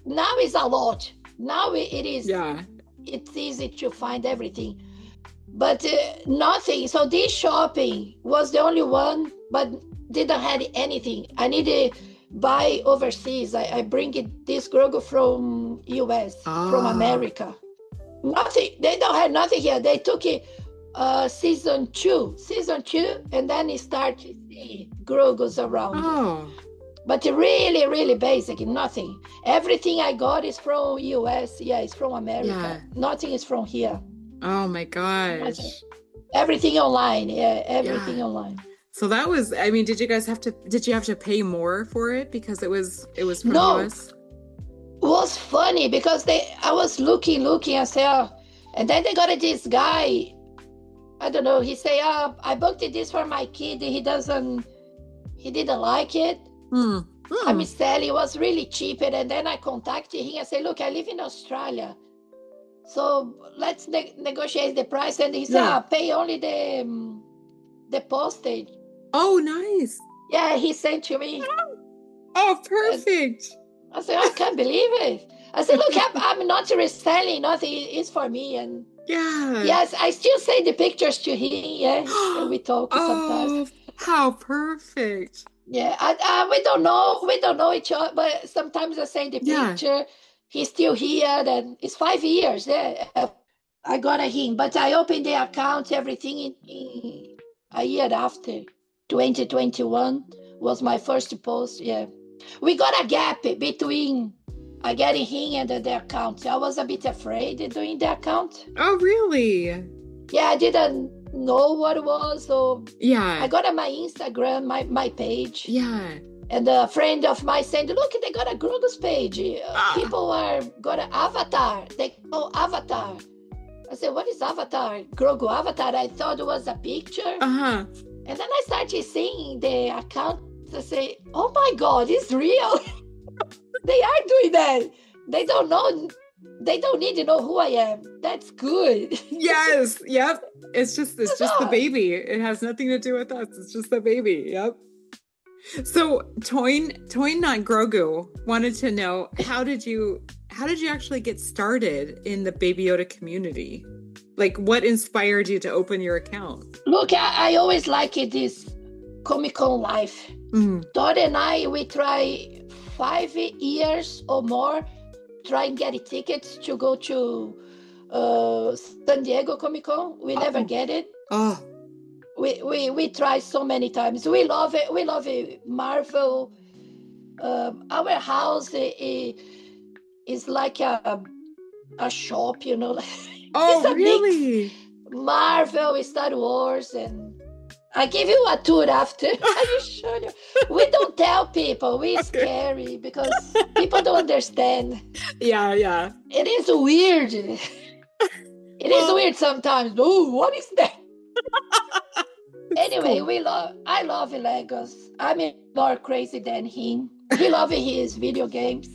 now it's a lot. Now it, it is. Yeah. It's easy to find everything, but uh, nothing. So this shopping was the only one, but didn't have anything. I need to buy overseas. I, I bring it this Grogu from U S, Ah. from America. Nothing. They don't have nothing here. They took it uh, season two, season two, and then it started the Grogu's around. Oh. But really, really basic, nothing. Everything I got is from U S. Yeah, it's from America. Yeah. Nothing is from here. Oh my gosh. Nothing. Everything online. Yeah, everything Yeah. online. So that was, I mean, did you guys have to, did you have to pay more for it because it was, it was from No. U S? It was funny because they, I was looking, looking, and say, oh, and then they got this guy. I don't know. He say, oh, I booked this for my kid. He doesn't, he didn't like it. Hmm. Hmm. I mean, Sally was really cheap, and then I contacted him and said, look, I live in Australia, so let's ne- negotiate the price. And he said, Yeah. ah, pay only the um, the postage. Oh, nice. Yeah, he sent to me. Oh, perfect. I said, I can't believe it. I said, look, I'm, I'm not reselling, nothing is for me. And Yeah. yes, I still send the pictures to him. Yeah, and we talk sometimes. Oh, how perfect. Yeah, I, I, we don't know, we don't know each other, but sometimes I send the Yeah. picture. He's still here, and it's five years. Yeah, I got a him, but I opened the account, everything in, in a year after. twenty twenty-one was my first post. Yeah, we got a gap between I getting him and the, the account. I was a bit afraid doing the account. Oh, really? Yeah, I didn't know what it was, so I Yeah. got on my Instagram, my my page. Yeah. And a friend of mine said, look, they got a Grogu's page. Uh, Ah. People are got an avatar. They call avatar. I said, what is avatar? Grogu avatar. I thought it was a picture. Uh-huh. And then I started seeing the account. I say, oh my God, it's real. They are doing that. They don't know. They don't need to know who I am. That's good. Yes. Yep. It's just, it's just the baby. It has nothing to do with us. It's just the baby. Yep. So Toyn, Toyn not Grogu wanted to know, how did you, how did you actually get started in the Baby Yoda community? Like, what inspired you to open your account? Look, I, I always liked this Comic-Con life. Mm. Todd and I, we try five years or more, try and get tickets to go to uh, San Diego Comic-Con. We never Oh. get it. Oh, We, we we try so many times. We love it. We love it. Marvel. Um, our house i- i- is like a a shop, you know. oh, It's a mix. really? Marvel, Star Wars, and I give you a tour after. I just show you. We don't tell people. We Okay. scary because people don't understand. Yeah, yeah. It is weird. It is Well- weird sometimes. Oh, what is that? Anyway, we love. I love Legos. I'm more crazy than him. He loves his video games.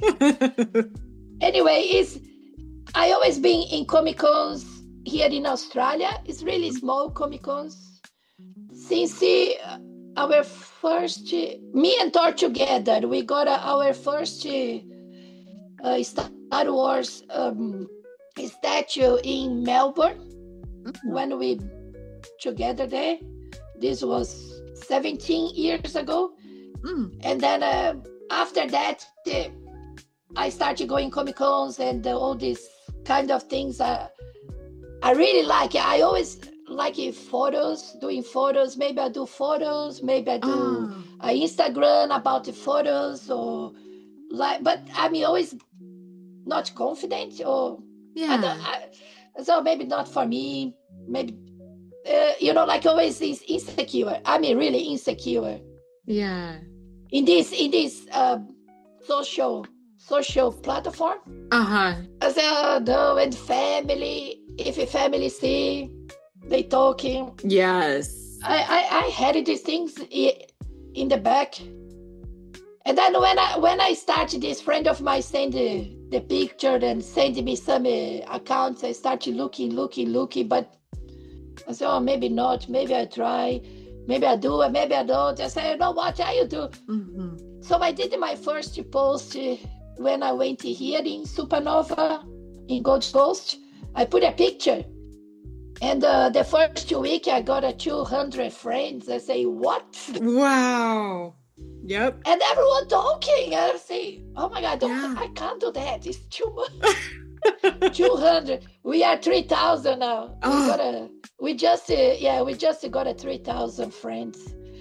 Anyway, it's. I always been in Comic Cons here in Australia. It's really small Comic Cons. Since uh, our first, uh, me and Thor together, we got uh, our first uh, Star Wars um, statue in Melbourne when we together there. This was seventeen years ago. Mm. And then uh, after that, uh, I started going Comic Cons and uh, all these kind of things. Uh, I really like it. I always like it, photos, doing photos. Maybe I do photos. Maybe I do Oh. uh, Instagram about the photos, or like. But I'm always not confident, or I Yeah. don't, I, so maybe not for me. Maybe uh, you know, like always is insecure. I mean, really insecure Yeah. in this in this uh, social social platform. Uh-huh. I say, oh no, and family. If a family see, they talking. Yes. I I, I had these things i- in the back, and then when I when I started, this friend of mine send the, the picture and send me some uh, accounts. I started looking, looking, looking, but I said, oh, maybe not. Maybe I try. Maybe I do, and maybe I don't. I said, you know what? I you do. Mm-hmm. So I did my first post uh, when I went here in Supernova in Gold Coast. I put a picture. And uh, the first week I got a two hundred friends. I say, what? Wow. Yep. And everyone talking. I say, oh my God, don't, Yeah. I can't do that. It's too much. two hundred. We are three thousand now. Oh. We got a, we just, uh, yeah, we just got a three thousand friends.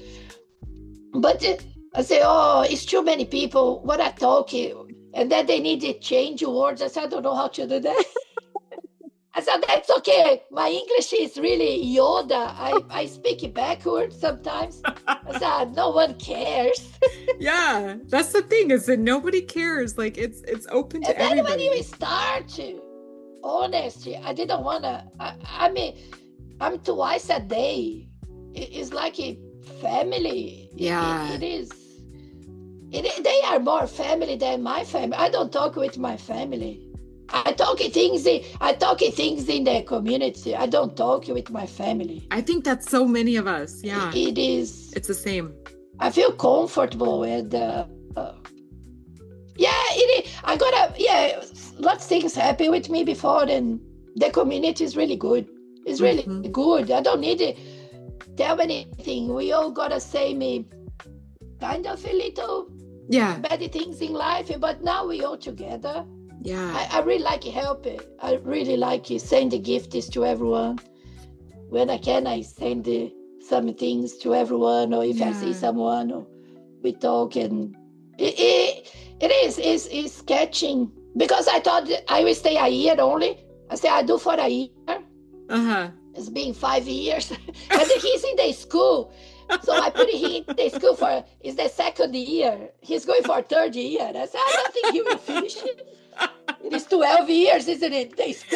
But uh, I say, oh, it's too many people. What I talk, and then they need to change words. I said, I don't know how to do that. I said, that's okay. My English is really Yoda. I, I speak it backwards sometimes. I said, no one cares. Yeah, that's the thing, is that nobody cares. Like, it's it's open to And then everybody. when you start, honestly, I didn't want to, I, I mean, I'm twice a day. It, it's like a family. It- Yeah. it, it is. It, they are more family than my family. I don't talk with my family. I talk things. In, I talk things in the community. I don't talk with my family. I think that's so many of us. Yeah, It is. it's the same. I feel comfortable and. Uh, uh, yeah, it is. I got a yeah. Lots of things happen with me before, and the community is really good. It's really Mhm. good. I don't need to tell anything. We all got the same kind of a little Yeah, bad things in life, but now we all together. yeah, I, I really like helping. I really like send the gifts to everyone. When I can, I send the, some things to everyone, or if I see Yeah. someone, or we talk, and it, it, it is it's, it's catching, because I thought I will stay a year only. I say I do for a year. uh-huh. It's been five years, and he's in the school. So I put him in the school for, it's the second year. He's going for third year. I said, I don't think he will finish it. It is twelve years, isn't it? The school.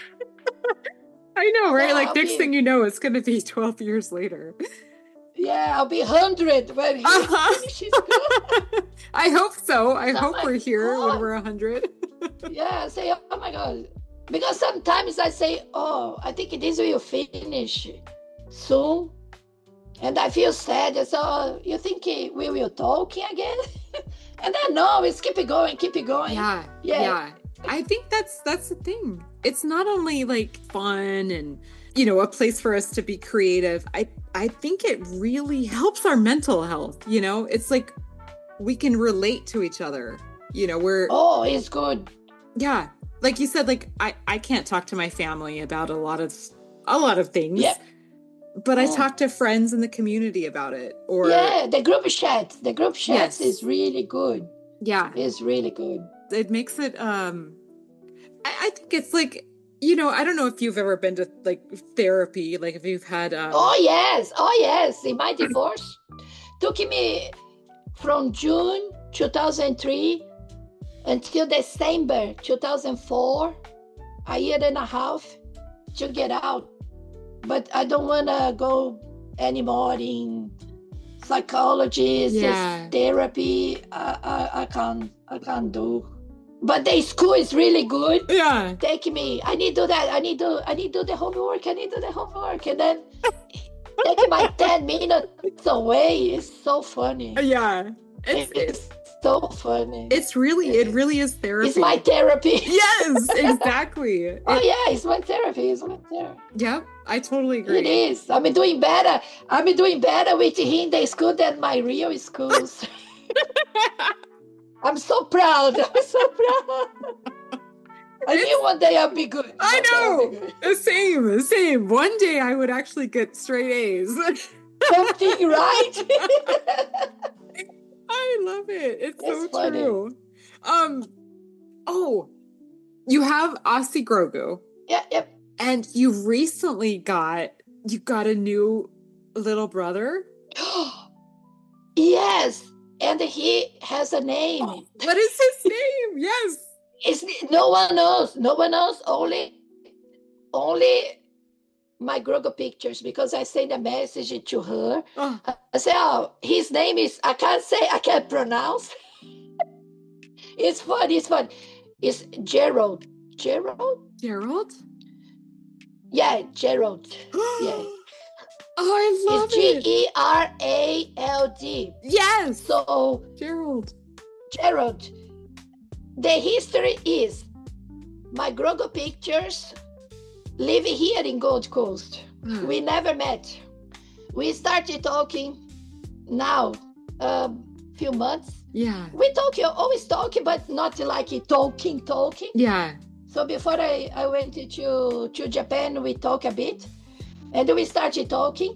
I know, right? So Like, I'll next be- thing you know, it's going to be twelve years later. Yeah, I'll be one hundred when he Uh-huh. finishes school. I hope so. I Oh hope my we're here when God. we're one hundred. Yeah, I say, oh my God. Because sometimes I say, oh, I think this will finish soon. And I feel sad. I say, oh, you think we will talk again? And then, no, it's keep it going, keep it going. Yeah, Yeah. yeah. I think that's that's the thing. It's not only like fun and, you know, a place for us to be creative. I I think it really helps our mental health. You know, it's like we can relate to each other. You know, we're Oh, it's good. yeah, like you said, like I I can't talk to my family about a lot of a lot of things. Yeah. But I Mm. talk to friends in the community about it. Or Yeah, the group chat. The group chat Yes. is really good. yeah, It's really good. it makes it um I, I think it's like, you know, I don't know if you've ever been to like therapy, like if you've had um Oh, yes. Oh, yes. In my divorce, took me from June two thousand three until December two thousand four, a year and a half to get out. But I don't want to go anymore in psychology, Yeah. therapy. I, I, I can't, I can't do. But the school is really good. yeah, Take me. I need to do that. I need to. I need to do the homework. I need to do the homework, and then take my ten minutes away. It's so funny. yeah. It's it's It's so funny. it's really it really is therapy. It's my therapy. Yes, exactly. Oh It- yeah, it's my therapy. It's my therapy. Yep, I totally agree. It is. I'm doing better. I'm doing better with him in the school than my real schools. I'm so proud. I'm so proud. I It's- knew one day I'll be good. I One day I'll know. be good. The same, the same. One day I would actually get straight A's. Something right. I love it. It's so It's funny. true. Um, oh, you have Aussie Grogu, Yeah, yep. and you recently got you got a new little brother. Yes, and he has a name. What is his name? Yes. It's no one knows. No one knows. Only, only my Grogu pictures, because I send a message to her. Oh, I say, oh, his name is, I can't say, I can't pronounce. It's fun, it's fun. It's Gerald. Gerald? Gerald. Yeah, Gerald. Yeah. Oh, I love It's G it. E R A L D. Yes. So, Gerald. Gerald. the history is my Grogu pictures live here in Gold Coast. Mm. We never met. We started talking now a few months. Yeah. We talk, always talking, but not like talking, talking. Yeah. So before I, I went to, to Japan, we talk a bit and we started talking.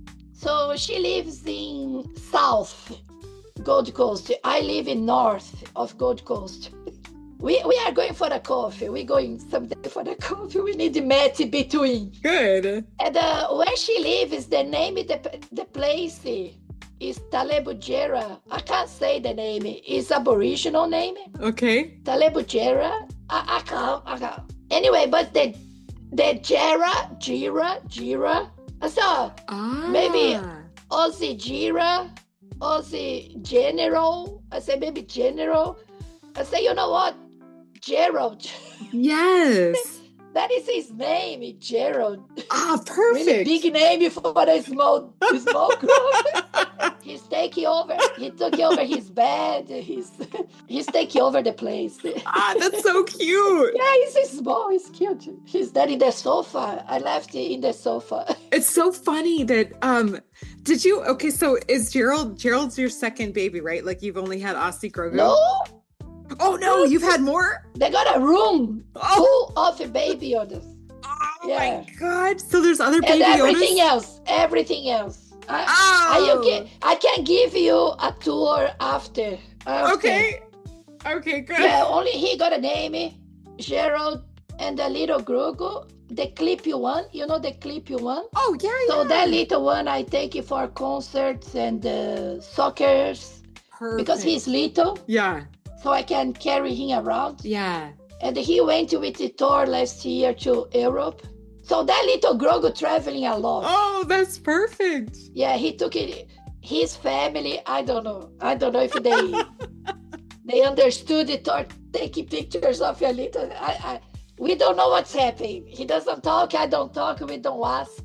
So she lives in South Gold Coast. I live in North of Gold Coast. We we are going for a coffee. We're going someday for the coffee. We need to meet between. Good. And uh, where she lives, the name of the, the place is Talebujera. I can't say the name. It's Aboriginal name. Okay. Talebujera. I, I can't. I can't. Anyway, but the the Jera, Jira, Jira. I saw Ah. maybe Aussie Jira, Aussie General. I say maybe General. I say, you know what? Gerald. Yes. That is his name, Gerald. Ah, perfect. Really big name for a small, small group. He's taking over. He took over his bed. He's he's taking over the place. Ah, that's so cute. Yeah, he's small. He's cute. He's there in the sofa. I left it in the sofa. It's so funny that um did you okay, so is Gerald Gerald's your second baby, right? Like you've only had Aussie Grogu? No. Oh no, you've had more? They got a room Oh. full of baby Yodas. Oh Yeah. my god. So there's other And baby everything Yodas? else. Everything else. I, Oh. I, you can, I can give you a tour after. after. Okay. Okay, good. Yeah, only he got a name, Gerald, and the little Grogu, the clippy one. You know the clippy one? Oh yeah, yeah. So that little one I take it for concerts and uh, soccers Perfect. because he's little, Yeah. so I can carry him around. Yeah. And he went with the tour last year to Europe. So that little Grogu traveling a lot. Oh, that's perfect. Yeah, he took it. His family, I don't know. I don't know if they they understood it or taking pictures of a little. I, I, we don't know what's happening. He doesn't talk. I don't talk. We don't ask.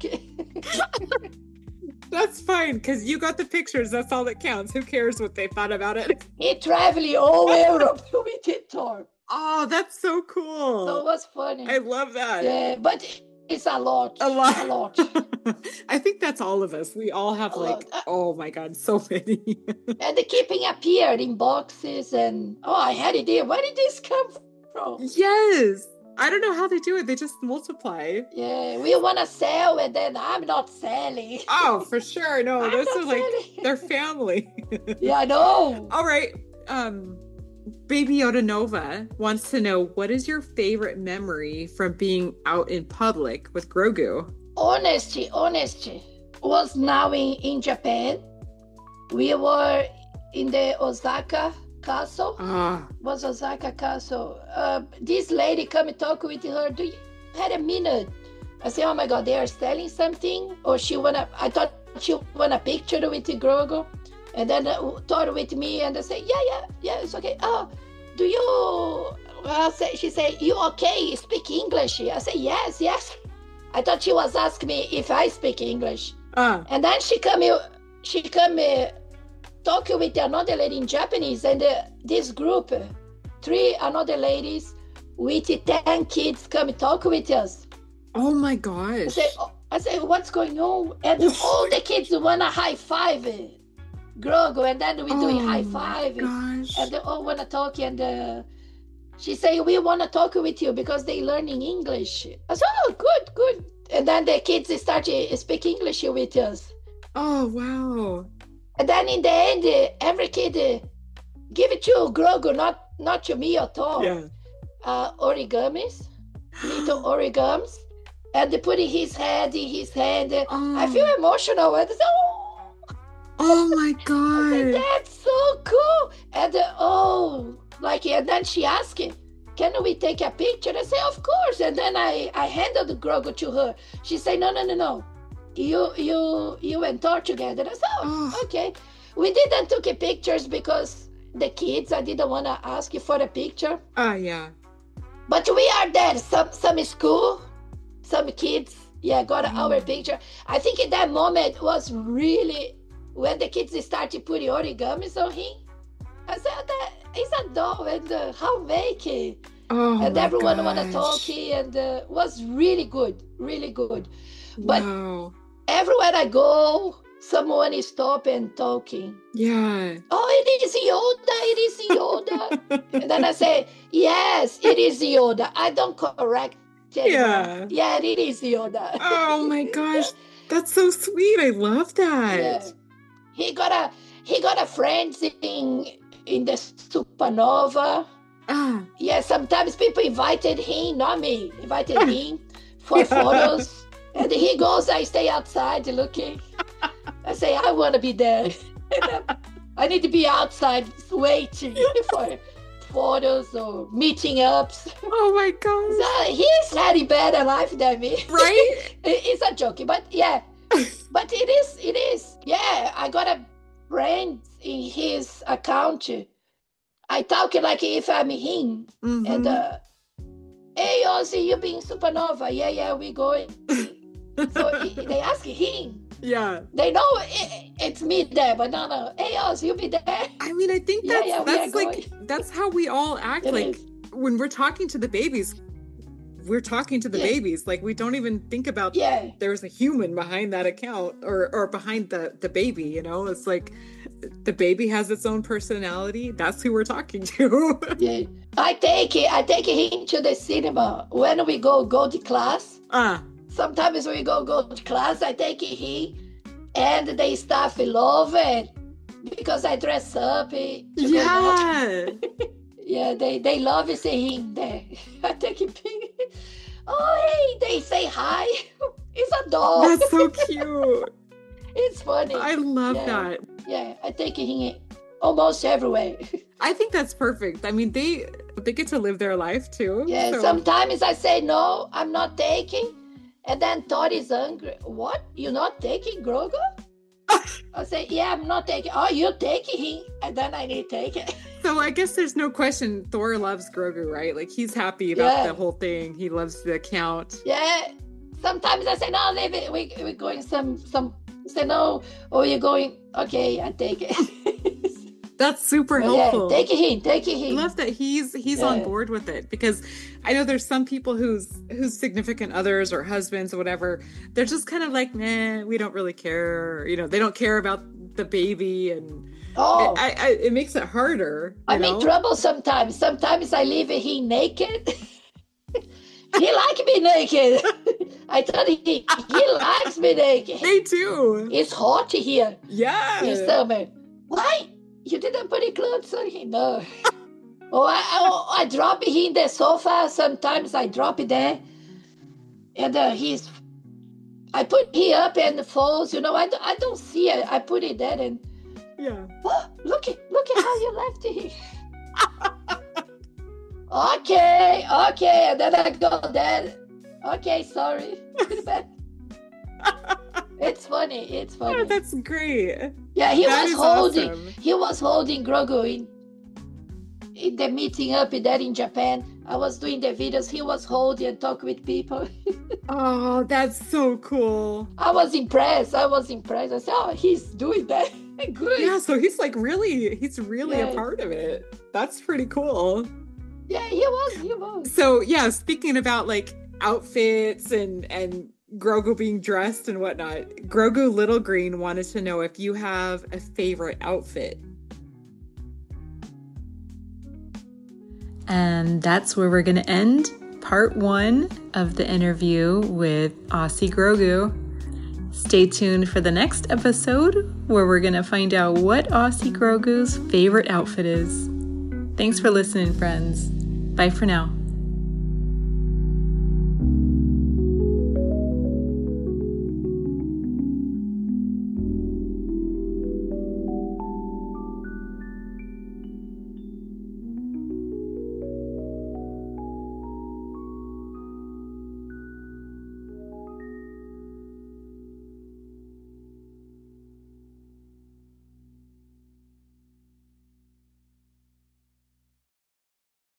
That's fine, because you got the pictures. That's all that counts. Who cares what they thought about it? He traveling all Europe with the tour. Oh, that's so cool. So it was funny. I love that. Yeah, but it's a lot. A lot. A lot. I think that's all of us. We all have A like, lot. oh my God, so many. And the keeping appeared in boxes and, oh, I had it here. Where did this come from? Yes. I don't know how they do it. They just multiply. Yeah, we want to sell and then I'm not selling. Oh, for sure. No, I'm those not are like, selling. they're family. Yeah, I know. All right. Um, Baby Yoda Nova wants to know, what is your favorite memory from being out in public with Grogu? Honesty, honesty. Was now in, in Japan. We were in the Osaka castle. Ah, Was Osaka castle. Uh, this lady come and talk with her. Do you had a minute? I say, oh my God, they are selling something? Or she wanna, I thought she want a picture with the Grogu. And then uh, talk with me and I say, yeah, yeah, yeah, it's okay. Oh, do you, I say, she say, you okay, speak English? I say, yes, yes. I thought she was asking me if I speak English. ah, And then she come, uh, she come uh, talk with another lady in Japanese and uh, this group, uh, three another ladies with ten kids come talk with us. oh my I gosh. say, oh, I say, what's going on? And all the kids wanna high five uh, Grogu, and then we doing Oh high my five, gosh. and they all wanna talk. And uh, she say, we wanna talk with you because they learning English. I said, oh, good, good. And then the kids start to speak English with us. Oh, wow. And then in the end, uh, every kid uh, give it to Grogu, not not to me at all. Yeah. Uh, origamis, little origamis, and they put in his head, in his hand. Uh, Oh. I feel emotional. And so, Oh my I said, God. that's so cool. And uh, oh, like, and then she asked, can we take a picture? I say, of course. And then I, I handed the Grogu to her. She said, no, no, no, no. You, you, you and Thor together. I said, oh, Oh. okay. We didn't take a pictures because the kids, I didn't want to ask you for a picture. Ah, yeah. But we are there. Some, some school, some kids, yeah, got our picture. I think in that moment was really when the kids started putting origamis on him. I said, that is a doll and uh, how make it? Oh, and my everyone gosh. want to talk, and uh, was really good, really good. But wow. everywhere I go, someone is stopping and talking. Yeah. Oh, it is Yoda, it is Yoda. And then I say, yes, it is Yoda. I don't correct it. Yeah. Yeah, it is Yoda. Oh my gosh. That's so sweet. I love that. Yeah. He got a he got a friend in in the Supernova. Ah. Yeah, sometimes people invited him, not me, invited him for Yeah. photos. And he goes, I stay outside looking. I say, I want to be there. I need to be outside waiting for photos or meeting ups. Oh my gosh. So he's had a better life than me. Right? It's a joke, but yeah. But it is, it is. Yeah, I got a friend in his account. I talk like if I'm him. Mhm. And, uh, hey, Ozzy, you being Supernova? Yeah, yeah, we going. So he- they ask him. Yeah. They know it, it's me there, but no, no. Hey, Ozzy, you be there. I mean, I think Yeah, that's yeah, we that's are like that's how we all act. It like is. when we're talking to the babies, we're talking to the Yeah. babies. Like we don't even think about Yeah. there's a human behind that account or or behind the the baby, you know? It's like the baby has its own personality. That's who we're talking to. Yeah. I take it. I take him to the cinema when we go go to class. Ah. Sometimes we go go to class. I take him, and the staff love it because I dress up. eh, to go there. Yeah. Yeah, they they love seeing him there. I take him. Oh, hey, they say hi. It's a dog. That's so cute. It's funny. I love Yeah. that. Yeah, I take him almost everywhere. I think that's perfect. I mean, they they get to live their life too. Yeah, so- sometimes I say no, I'm not taking, and then Todd is angry. What? You're not taking Grogu? I say, yeah, I'm not taking. Oh, you're taking him, and then I need to take it. So I guess there's no question Thor loves Grogu, right? Like he's happy about Yeah. the whole thing. He loves the account. Yeah. Sometimes I say no, leave it. We we're going some some. Say no, or you're going. Okay, I take it. That's super But yeah, helpful. take it in, take it I in. love that he's he's on Yeah. board with it because I know there's some people whose whose significant others or husbands or whatever, they're just kind of like, nah, we don't really care. Or, you know, they don't care about the baby, and Oh, it, I, I, it makes it harder. You I'm know? in trouble sometimes. Sometimes I leave him naked. He like me naked. I told him he, he likes me naked. They do. It's hot here Yeah. in summer. Why? You didn't put any clothes on him? No. Oh, I, I, I drop him in the sofa. Sometimes I drop it there. And uh, he's... I put him up and it falls. You know, I, don't- I don't see it. I put it there and... Yeah. Oh, look at look at how you left it. Okay, okay, and then I go there. Okay, sorry. Put it back. It's funny. It's funny. Oh, that's great. Yeah, he That was is holding. awesome. He was holding Grogu in in the meeting up there in Japan. I was doing the videos. He was holding and talking with people. Oh, that's so cool. I was impressed. I was impressed. I said, "Oh, he's doing that. Good." Yeah, so he's like really, he's really a Yeah. part of it. That's pretty cool. Yeah, he was. He was. So yeah, speaking about like outfits and and Grogu being dressed and whatnot, Grogu Little Green wanted to know if you have a favorite outfit. And that's where we're going to end part one of the interview with Aussie Grogu. Stay tuned for the next episode where we're going to find out what Aussie Grogu's favorite outfit is. Thanks for listening, friends. Bye for now.